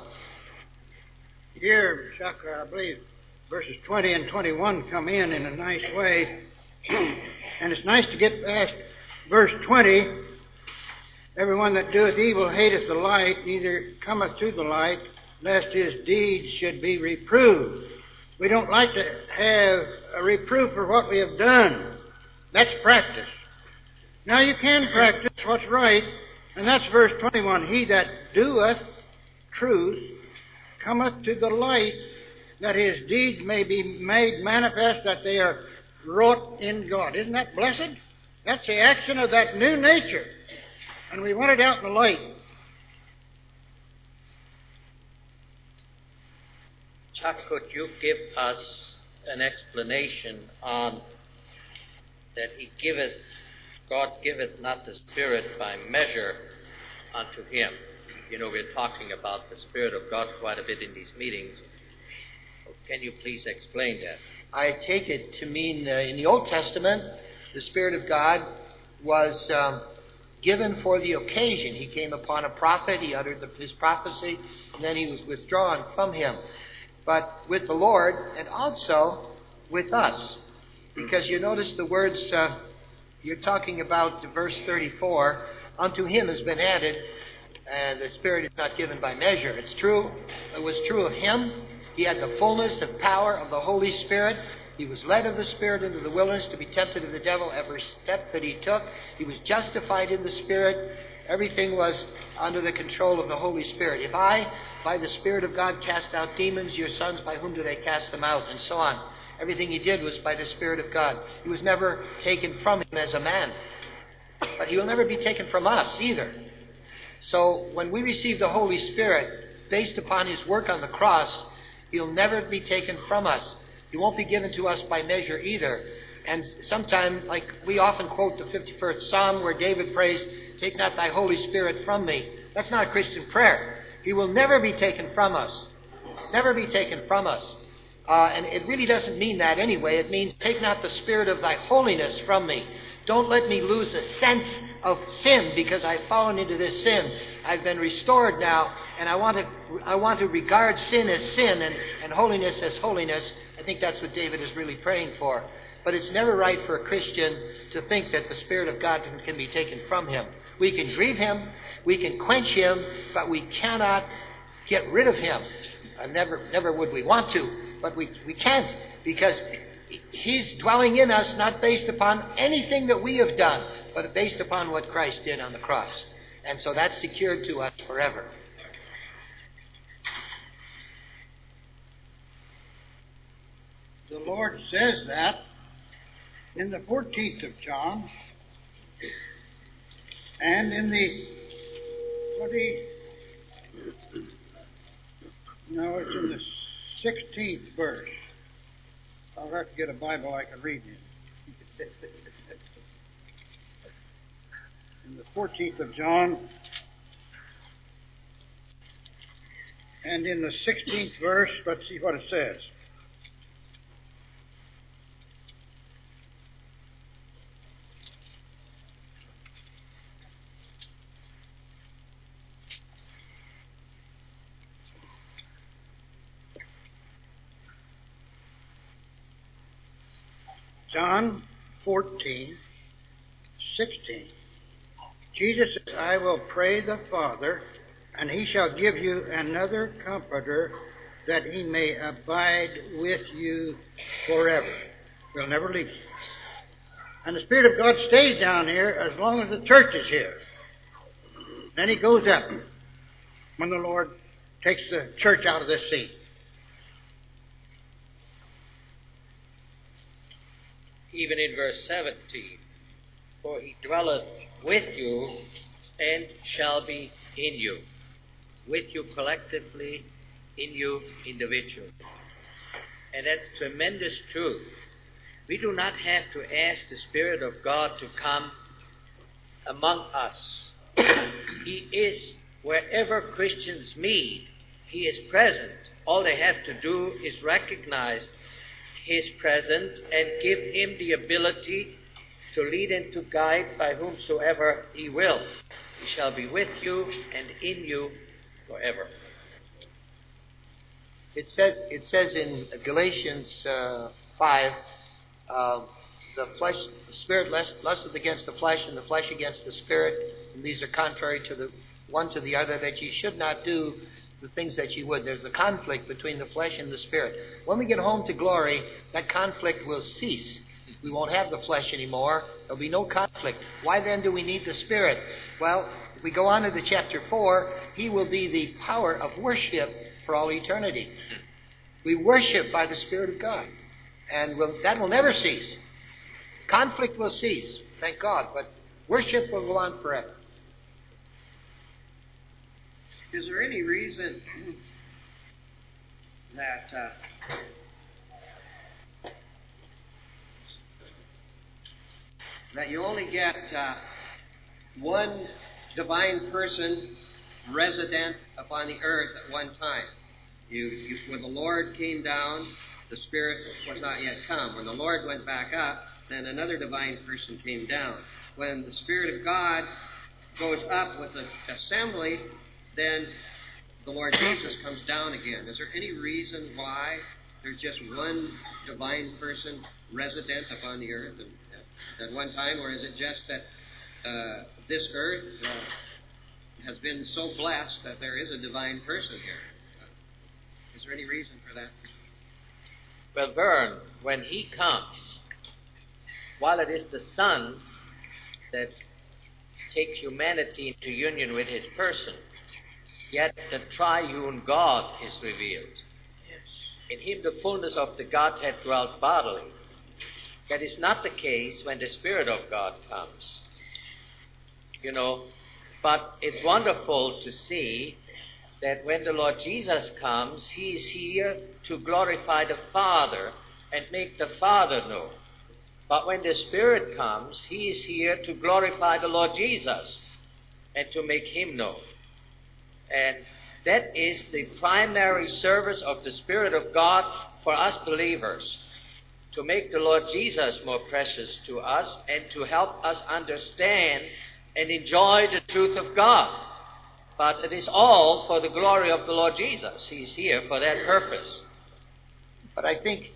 Here, Chuck, I believe verses twenty and twenty-one come in in a nice way. And it's nice to get past verse twenty. Everyone that doeth evil hateth the light, neither cometh to the light, lest his deeds should be reproved. We don't like to have a reproof for what we have done. That's practice. Now you can practice what's right, and that's verse twenty-one. He that doeth truth cometh to the light, that his deeds may be made manifest, that they are wrought in God. Isn't that blessed? That's the action of that new nature. And we want it out in the light. Chuck, could you give us an explanation on that he giveth, God giveth not the Spirit by measure unto him? You know, we're talking about the Spirit of God quite a bit in these meetings. Can you please explain that? I take it to mean uh, in the Old Testament the Spirit of God was um, given for the occasion. He came upon a prophet, he uttered the, his prophecy, and then he was withdrawn from him. But with the Lord, and also with us. Because you notice the words, uh, you're talking about verse thirty-four, unto him has been added, and the Spirit is not given by measure. It's true. It was true of him. He had the fullness of power of the Holy Spirit. He was led of the Spirit into the wilderness to be tempted of the devil every step that he took. He was justified in the Spirit. Everything was under the control of the Holy Spirit. If I, by the Spirit of God, cast out demons, your sons, by whom do they cast them out? And so on. Everything he did was by the Spirit of God. He was never taken from him as a man. But he will never be taken from us either. So when we receive the Holy Spirit, based upon his work on the cross, he'll never be taken from us. He won't be given to us by measure either. And sometime, like we often quote the fifty-first Psalm where David prays, take not thy Holy Spirit from me. That's not a Christian prayer. He will never be taken from us. Never be taken from us. Uh, and it really doesn't mean that anyway. It means take not the spirit of thy holiness from me. Don't let me lose a sense of sin because I've fallen into this sin. I've been restored now, and I want to I want to regard sin as sin and, and holiness as holiness. I think that's what David is really praying for. But it's never right for a Christian to think that the Spirit of God can, can be taken from him. We can grieve him, we can quench him, but we cannot get rid of him. Uh, never, never would we want to. But we, we can't, because he's dwelling in us not based upon anything that we have done, but based upon what Christ did on the cross. And so that's secured to us forever. The Lord says that in the fourteenth of John and in the twenty, no, it's in the sixteenth verse. I'll have to get a Bible I can read in. In the fourteenth of John and in the sixteenth verse, let's see what it says. John fourteen, sixteen. Jesus says, I will pray the Father, and he shall give you another comforter, that he may abide with you forever. He'll never leave you. And the Spirit of God stays down here as long as the church is here. Then he goes up when the Lord takes the church out of this sea. Even in verse seventeen, for he dwelleth with you and shall be in you. With you collectively, in you individually. And that's tremendous truth. We do not have to ask the Spirit of God to come among us. He is wherever Christians meet. He is present. All they have to do is recognize his presence and give him the ability to lead and to guide by whomsoever he will. He shall be with you and in you forever. It says it says in Galatians uh, five, uh, the flesh, the spirit lust, lusteth against the flesh, and the flesh against the spirit, and these are contrary to the one to the other, that ye should not do the things that you would. There's a conflict between the flesh and the spirit. When we get home to glory, that conflict will cease. We won't have the flesh anymore. There'll be no conflict. Why then do we need the Spirit? Well, if we go on to the chapter four, he will be the power of worship for all eternity. We worship by the Spirit of God. And we'll, that will never cease. Conflict will cease, thank God, but worship will go on forever. Is there any reason that uh, that you only get uh, one divine person resident upon the earth at one time? You, you, when the Lord came down, the Spirit was not yet come. When the Lord went back up, then another divine person came down. When the Spirit of God goes up with the assembly, then the Lord Jesus comes down again. Is there any reason why there's just one divine person resident upon the earth at, at one time, or is it just that uh, this earth uh, has been so blessed that there is a divine person here? Uh, is there any reason for that? Well, Vern, when he comes, while it is the Son that takes humanity into union with his person, yet the triune God is revealed. In him the fullness of the Godhead dwelt bodily. That is not the case when the Spirit of God comes. You know, but it's wonderful to see that when the Lord Jesus comes, he is here to glorify the Father and make the Father known. But when the Spirit comes, he is here to glorify the Lord Jesus and to make him known. And that is the primary service of the Spirit of God for us believers, to make the Lord Jesus more precious to us and to help us understand and enjoy the truth of God. But it is all for the glory of the Lord Jesus. He's here for that purpose. But I think,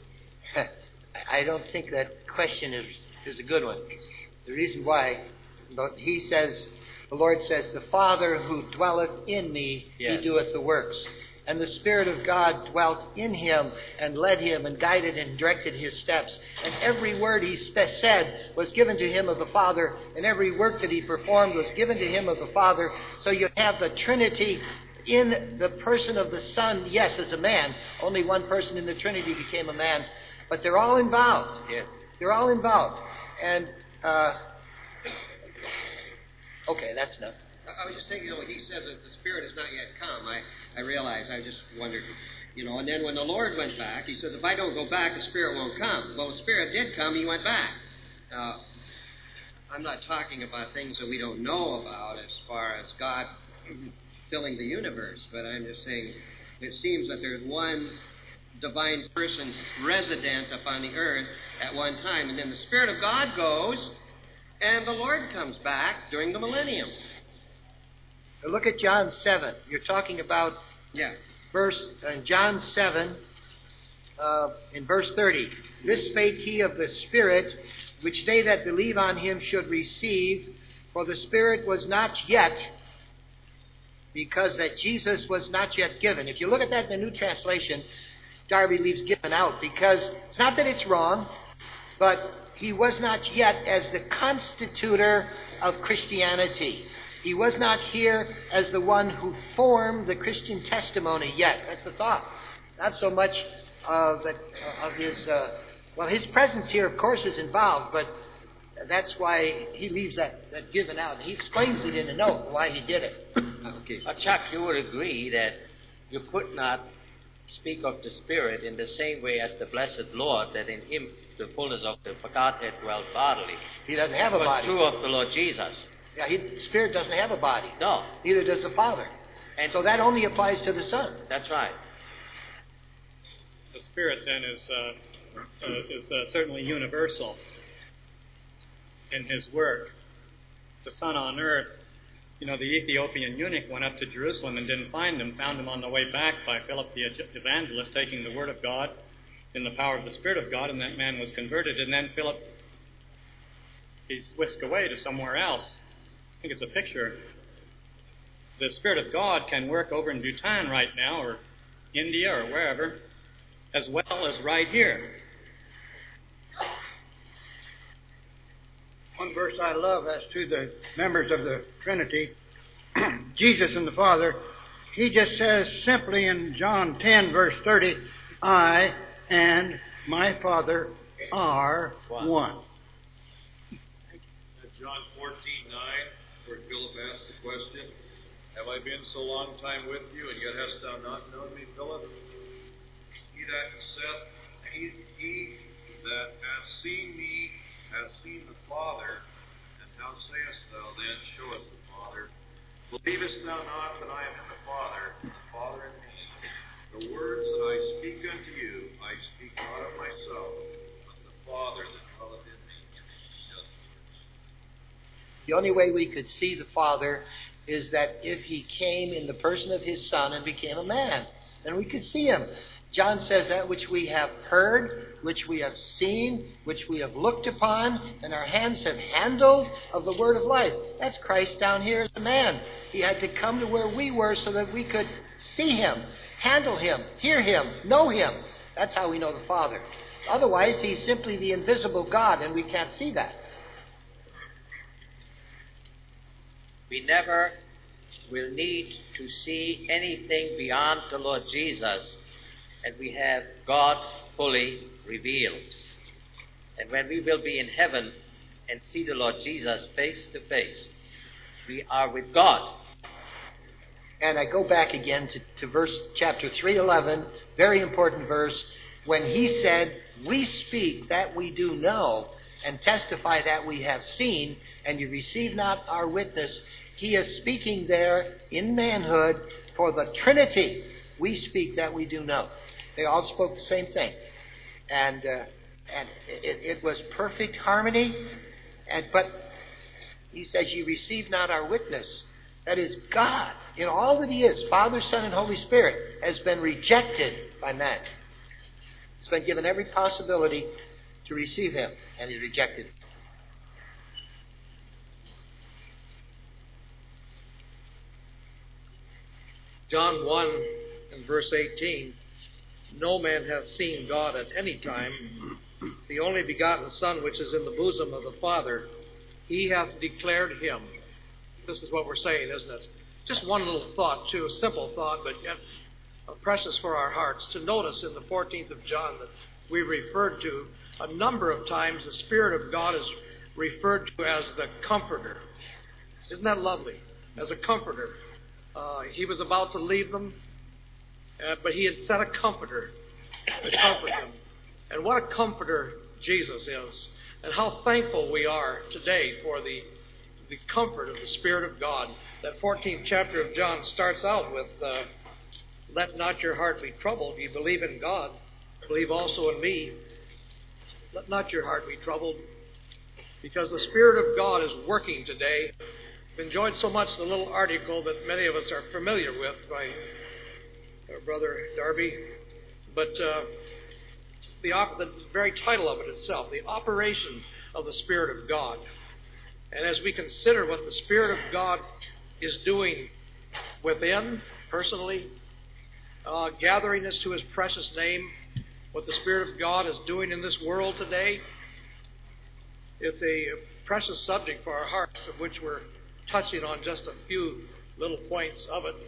I don't think that question is, is a good one. The reason why, he says, the Lord says, the Father who dwelleth in me, yes. He doeth the works. And the Spirit of God dwelt in him and led him and guided and directed his steps. And every word he spe- said was given to him of the Father, and every work that he performed was given to him of the Father. So you have the Trinity in the person of the Son, yes, as a man. Only one person in the Trinity became a man. But they're all involved. Yes. They're all involved. And, uh, okay, that's enough. I was just saying, you know, he says that the Spirit has not yet come. I, I realize, I just wondered, you know, and then when the Lord went back, he says, if I don't go back, the Spirit won't come. Well, the Spirit did come, he went back. Now, I'm not talking about things that we don't know about as far as God filling the universe, but I'm just saying it seems that there's one divine person resident upon the earth at one time, and then the Spirit of God goes, and the Lord comes back during the millennium. Now look at John seven. You're talking about yeah. verse in John seven, uh, in verse thirty. This spake he of the Spirit, which they that believe on him should receive, for the Spirit was not yet, because that Jesus was not yet given. If you look at that in the New Translation, Darby leaves given out, because it's not that it's wrong, but he was not yet as the constitutor of Christianity. He was not here as the one who formed the Christian testimony yet. That's the thought. Not so much of, the, of his, uh, well, his presence here, of course, is involved, but that's why he leaves that, that given out. He explains it in a note why he did it. Okay. Uh, Chuck, you would agree that you could not speak of the Spirit in the same way as the blessed Lord, that in him the fullness of the Godhead dwelt bodily. He doesn't have a body. It was true of the Lord Jesus. Yeah, he, the Spirit doesn't have a body. No. Neither does the Father. And so that only applies to the Son. That's right. The Spirit then is uh, uh, is uh, certainly universal in his work. The Son on earth, you know, the Ethiopian eunuch went up to Jerusalem and didn't find him, found him on the way back by Philip the evangelist taking the word of God in the power of the Spirit of God, and that man was converted. And then Philip, he's whisked away to somewhere else. I think it's a picture. The Spirit of God can work over in Bhutan right now, or India, or wherever, as well as right here. One verse I love as to the members of the Trinity, Jesus and the Father, he just says simply in John ten, verse thirty, I and my Father are one. one. John fourteen nine, where Philip asked the question, have I been so long time with you, and yet hast thou not known me, Philip? He that saith, he, he that hath seen me hath seen the Father, and how sayest thou then, show us the Father? Believest thou not that I am in the Father, and the Father in me? The words that I speak unto you, I speak not of myself, but the Father that dwelleth in me. The only way we could see the Father is that if he came in the person of his Son and became a man, then we could see him. John says that which we have heard, which we have seen, which we have looked upon, and our hands have handled of the word of life. That's Christ down here as a man. He had to come to where we were so that we could see him, handle him, hear him, know him. That's how we know the Father. Otherwise, he's simply the invisible God, and we can't see that. We never will need to see anything beyond the Lord Jesus, and we have God fully revealed. And when we will be in heaven and see the Lord Jesus face to face, we are with God. And I go back again to, to verse chapter three eleven, very important verse, when he said, we speak that we do know and testify that we have seen, and you receive not our witness. He is speaking there in manhood for the Trinity. We speak that we do know. They all spoke the same thing. And uh, and it, it was perfect harmony. And But he says, you receive not our witness. That is, God, in all that he is, Father, Son, and Holy Spirit, has been rejected by man. He's been given every possibility to receive him, and he rejected it. John one and verse eighteen, no man hath seen God at any time. The only begotten Son, which is in the bosom of the Father, he hath declared him. This is what we're saying, isn't it? Just one little thought, too, a simple thought, but yet precious for our hearts, to notice in the fourteenth of John that we referred to a number of times the Spirit of God is referred to as the Comforter. Isn't that lovely? As a Comforter. Uh, he was about to leave them, uh, but he had sent a Comforter to comfort them. And what a Comforter Jesus is. And how thankful we are today for the, the comfort of the Spirit of God. That fourteenth chapter of John starts out with, uh, let not your heart be troubled. You believe in God, believe also in me. Let not your heart be troubled, because the Spirit of God is working today. I've enjoyed so much the little article that many of us are familiar with by our brother Darby, but uh, the, op- the very title of it itself, the operation of the Spirit of God. And as we consider what the Spirit of God is doing within, personally, uh, gathering us to his precious name, what the Spirit of God is doing in this world today, it's a precious subject for our hearts, of which we're touching on just a few little points of it.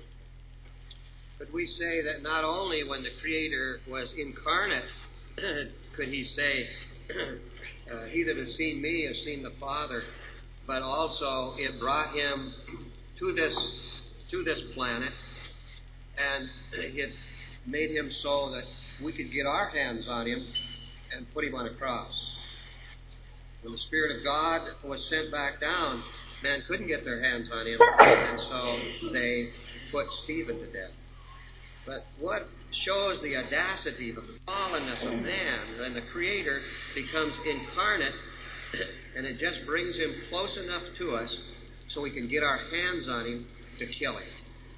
But we say that not only when the Creator was incarnate could he say, uh, he that has seen me has seen the Father, but also it brought him to this to this planet, and it made him so that we could get our hands on him and put him on a cross. When the Spirit of God was sent back down, man couldn't get their hands on him, and so they put Stephen to death. But what shows the audacity of the fallenness of man when the Creator becomes incarnate, and it just brings him close enough to us so we can get our hands on him to kill him.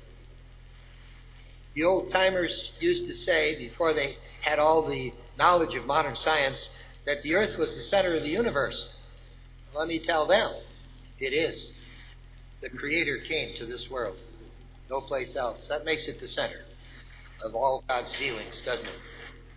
The old-timers used to say, before they had all the knowledge of modern science, that the earth was the center of the universe. Let me tell them, it is. The Creator came to this world, no place else. That makes it the center of all God's dealings, doesn't it?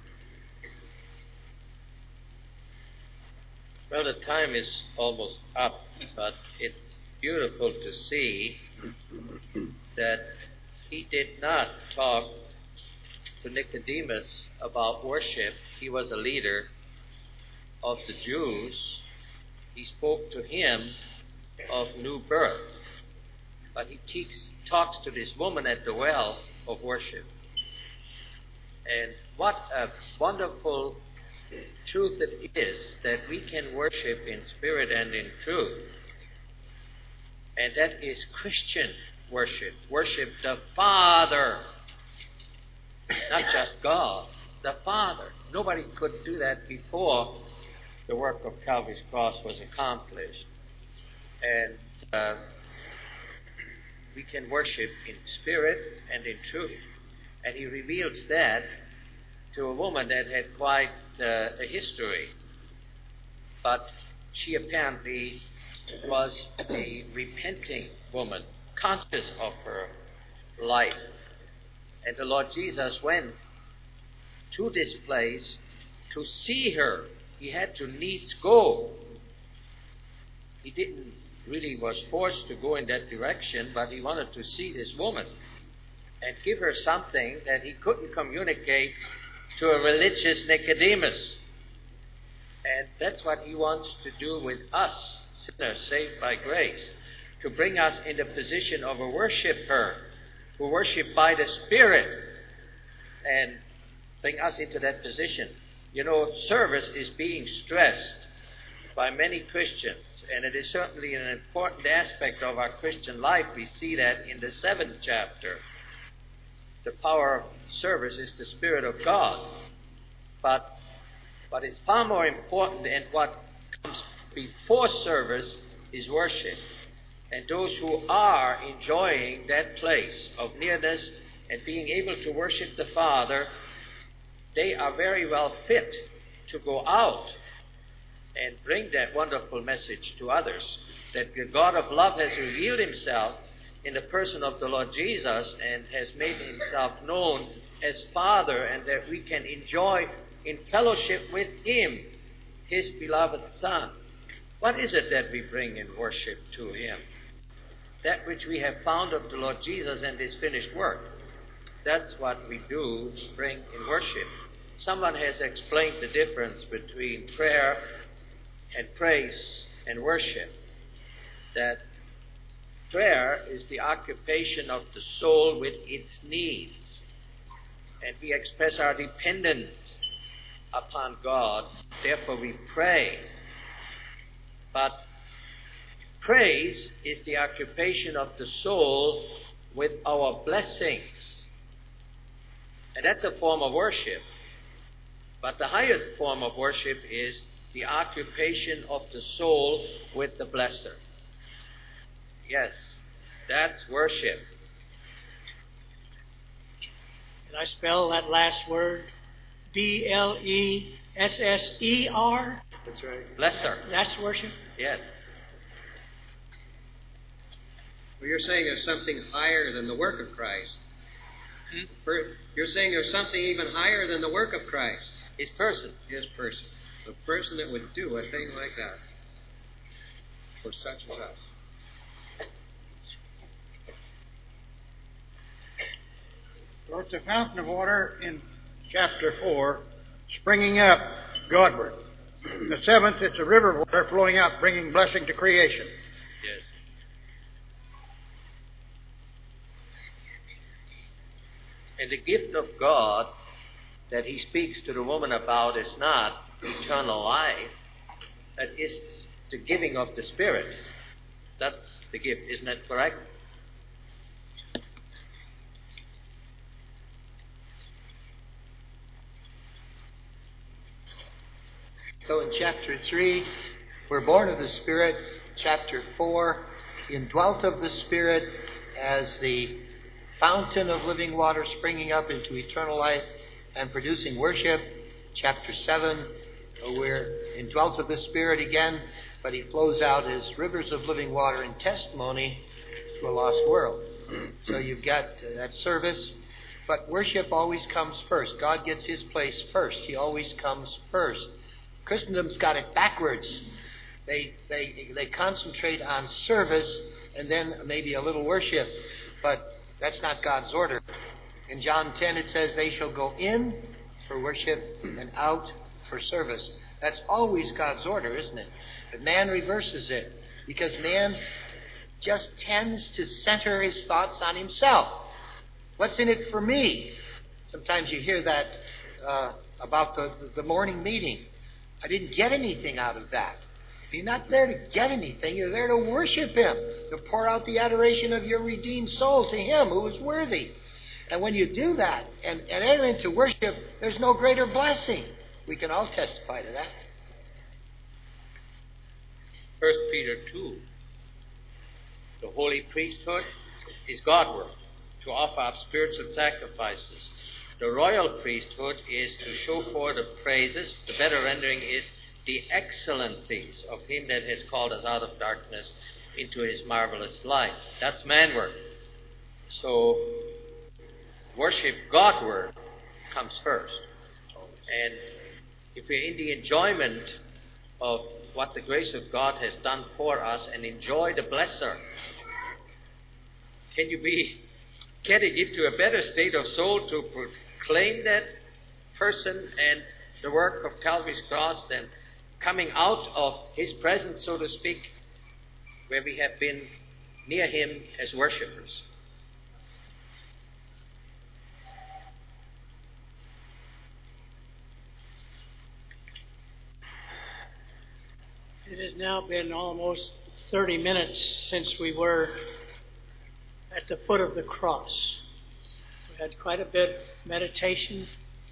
Well, the time is almost up, but it's beautiful to see that he did not talk to Nicodemus about worship. He was a leader of the Jews. He spoke to him of new birth. But he teaks, talks to this woman at the well of worship. And what a wonderful truth it is that we can worship in spirit and in truth. And that is Christian worship. Worship the Father. Not just God, the Father. Nobody could do that before the work of Calvary's cross was accomplished. And uh, we can worship in spirit and in truth. And he reveals that to a woman that had quite uh, a history. But she apparently was a repenting woman, conscious of her life. And the Lord Jesus went to this place to see her. He had to needs go. He didn't really was forced to go in that direction, but he wanted to see this woman and give her something that he couldn't communicate to a religious Nicodemus. And that's what he wants to do with us, sinners saved by grace, to bring us in the position of a worshiper, who worship by the Spirit, and bring us into that position. You know, service is being stressed by many Christians, and it is certainly an important aspect of our Christian life. We see that in the seventh chapter. The power of service is the Spirit of God. But what is far more important and what comes before service is worship. And those who are enjoying that place of nearness and being able to worship the Father, they are very well fit to go out and bring that wonderful message to others, that the God of love has revealed himself in the person of the Lord Jesus and has made himself known as Father, and that we can enjoy in fellowship with him, his beloved Son. What is it that we bring in worship to him? That which we have found of the Lord Jesus and his finished work. That's what we do bring in worship. Someone has explained the difference between prayer and praise and worship. That prayer is the occupation of the soul with its needs. And we express our dependence upon God. Therefore we pray. But praise is the occupation of the soul with our blessings. And that's a form of worship. But the highest form of worship is the occupation of the soul with the blesser. Yes, that's worship. Can I spell that last word? B L E S S E R? That's right. Blesser. That's worship? Yes. Well, you're saying there's something higher than the work of Christ. Hmm? You're saying there's something even higher than the work of Christ. His person. His person. The person that would do a thing like that for such as us. So it's a fountain of water in chapter four, springing up Godward. In the seventh, it's a river of water flowing out, bringing blessing to creation. Yes. And the gift of God that he speaks to the woman about is not eternal life. That is the giving of the Spirit. That's the gift. Isn't that correct? So in chapter three, we're born of the Spirit. Chapter four, indwelt of the Spirit as the fountain of living water springing up into eternal life and producing worship. Chapter seven, we're indwelt of the Spirit again, but he flows out as rivers of living water in testimony to a lost world. So you've got uh, that service, but worship always comes first. God gets his place first. He always comes first. Christendom's got it backwards. They they they concentrate on service and then maybe a little worship, but that's not God's order. In John ten it says they shall go in for worship and out for service. That's always God's order, isn't it? But man reverses it because man just tends to center his thoughts on himself. What's in it for me? Sometimes you hear that uh, about the, the morning meeting. I didn't get anything out of that. You're not there to get anything. You're there to worship him, to pour out the adoration of your redeemed soul to him who is worthy. And when you do that and, and enter into worship, there's no greater blessing. We can all testify to that. First Peter two The holy priesthood is God work, to offer up spiritual sacrifices. The royal priesthood is to show forth the praises. The better rendering is the excellencies of him that has called us out of darkness into his marvelous light. That's man work. So, worship God work comes first. And if we're in the enjoyment of what the grace of God has done for us and enjoy the blesser, can you be getting into a better state of soul to proclaim that person and the work of Calvary's cross than coming out of his presence, so to speak, where we have been near him as worshippers? It has now been almost thirty minutes since we were at the foot of the cross. We had quite a bit of meditation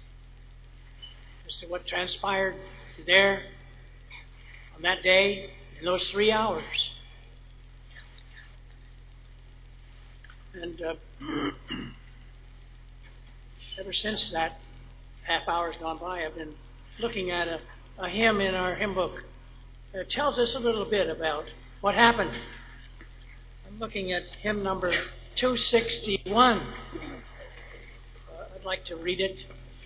as to what transpired there on that day in those three hours. And uh, ever since that half hour's gone by, I've been looking at a, a hymn in our hymn book. It tells us a little bit about what happened. I'm looking at hymn number two sixty-one. Uh, I'd like to read it.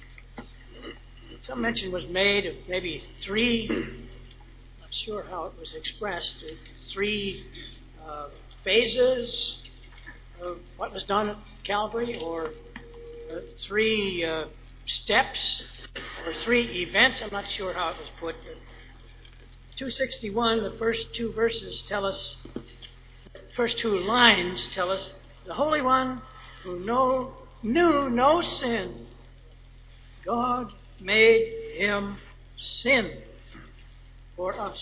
Some mention was made of maybe three, not sure how it was expressed, three uh, phases of what was done at Calvary, or uh, three uh, steps, or three events. I'm not sure how it was put. But two sixty-one, the first two verses tell us, first two lines tell us, the Holy One who know, knew no sin, God made him sin for us.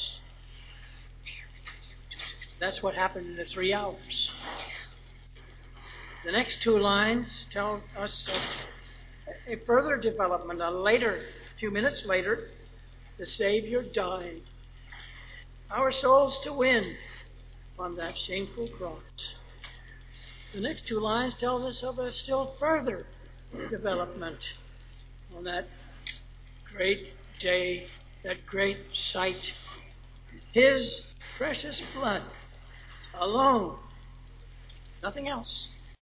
That's what happened in the three hours. The next two lines tell us a further development. A later, a few minutes later, the Savior died, our souls to win on that shameful cross. The next two lines tells us of a still further development on that great day, that great sight. His precious blood alone, nothing else,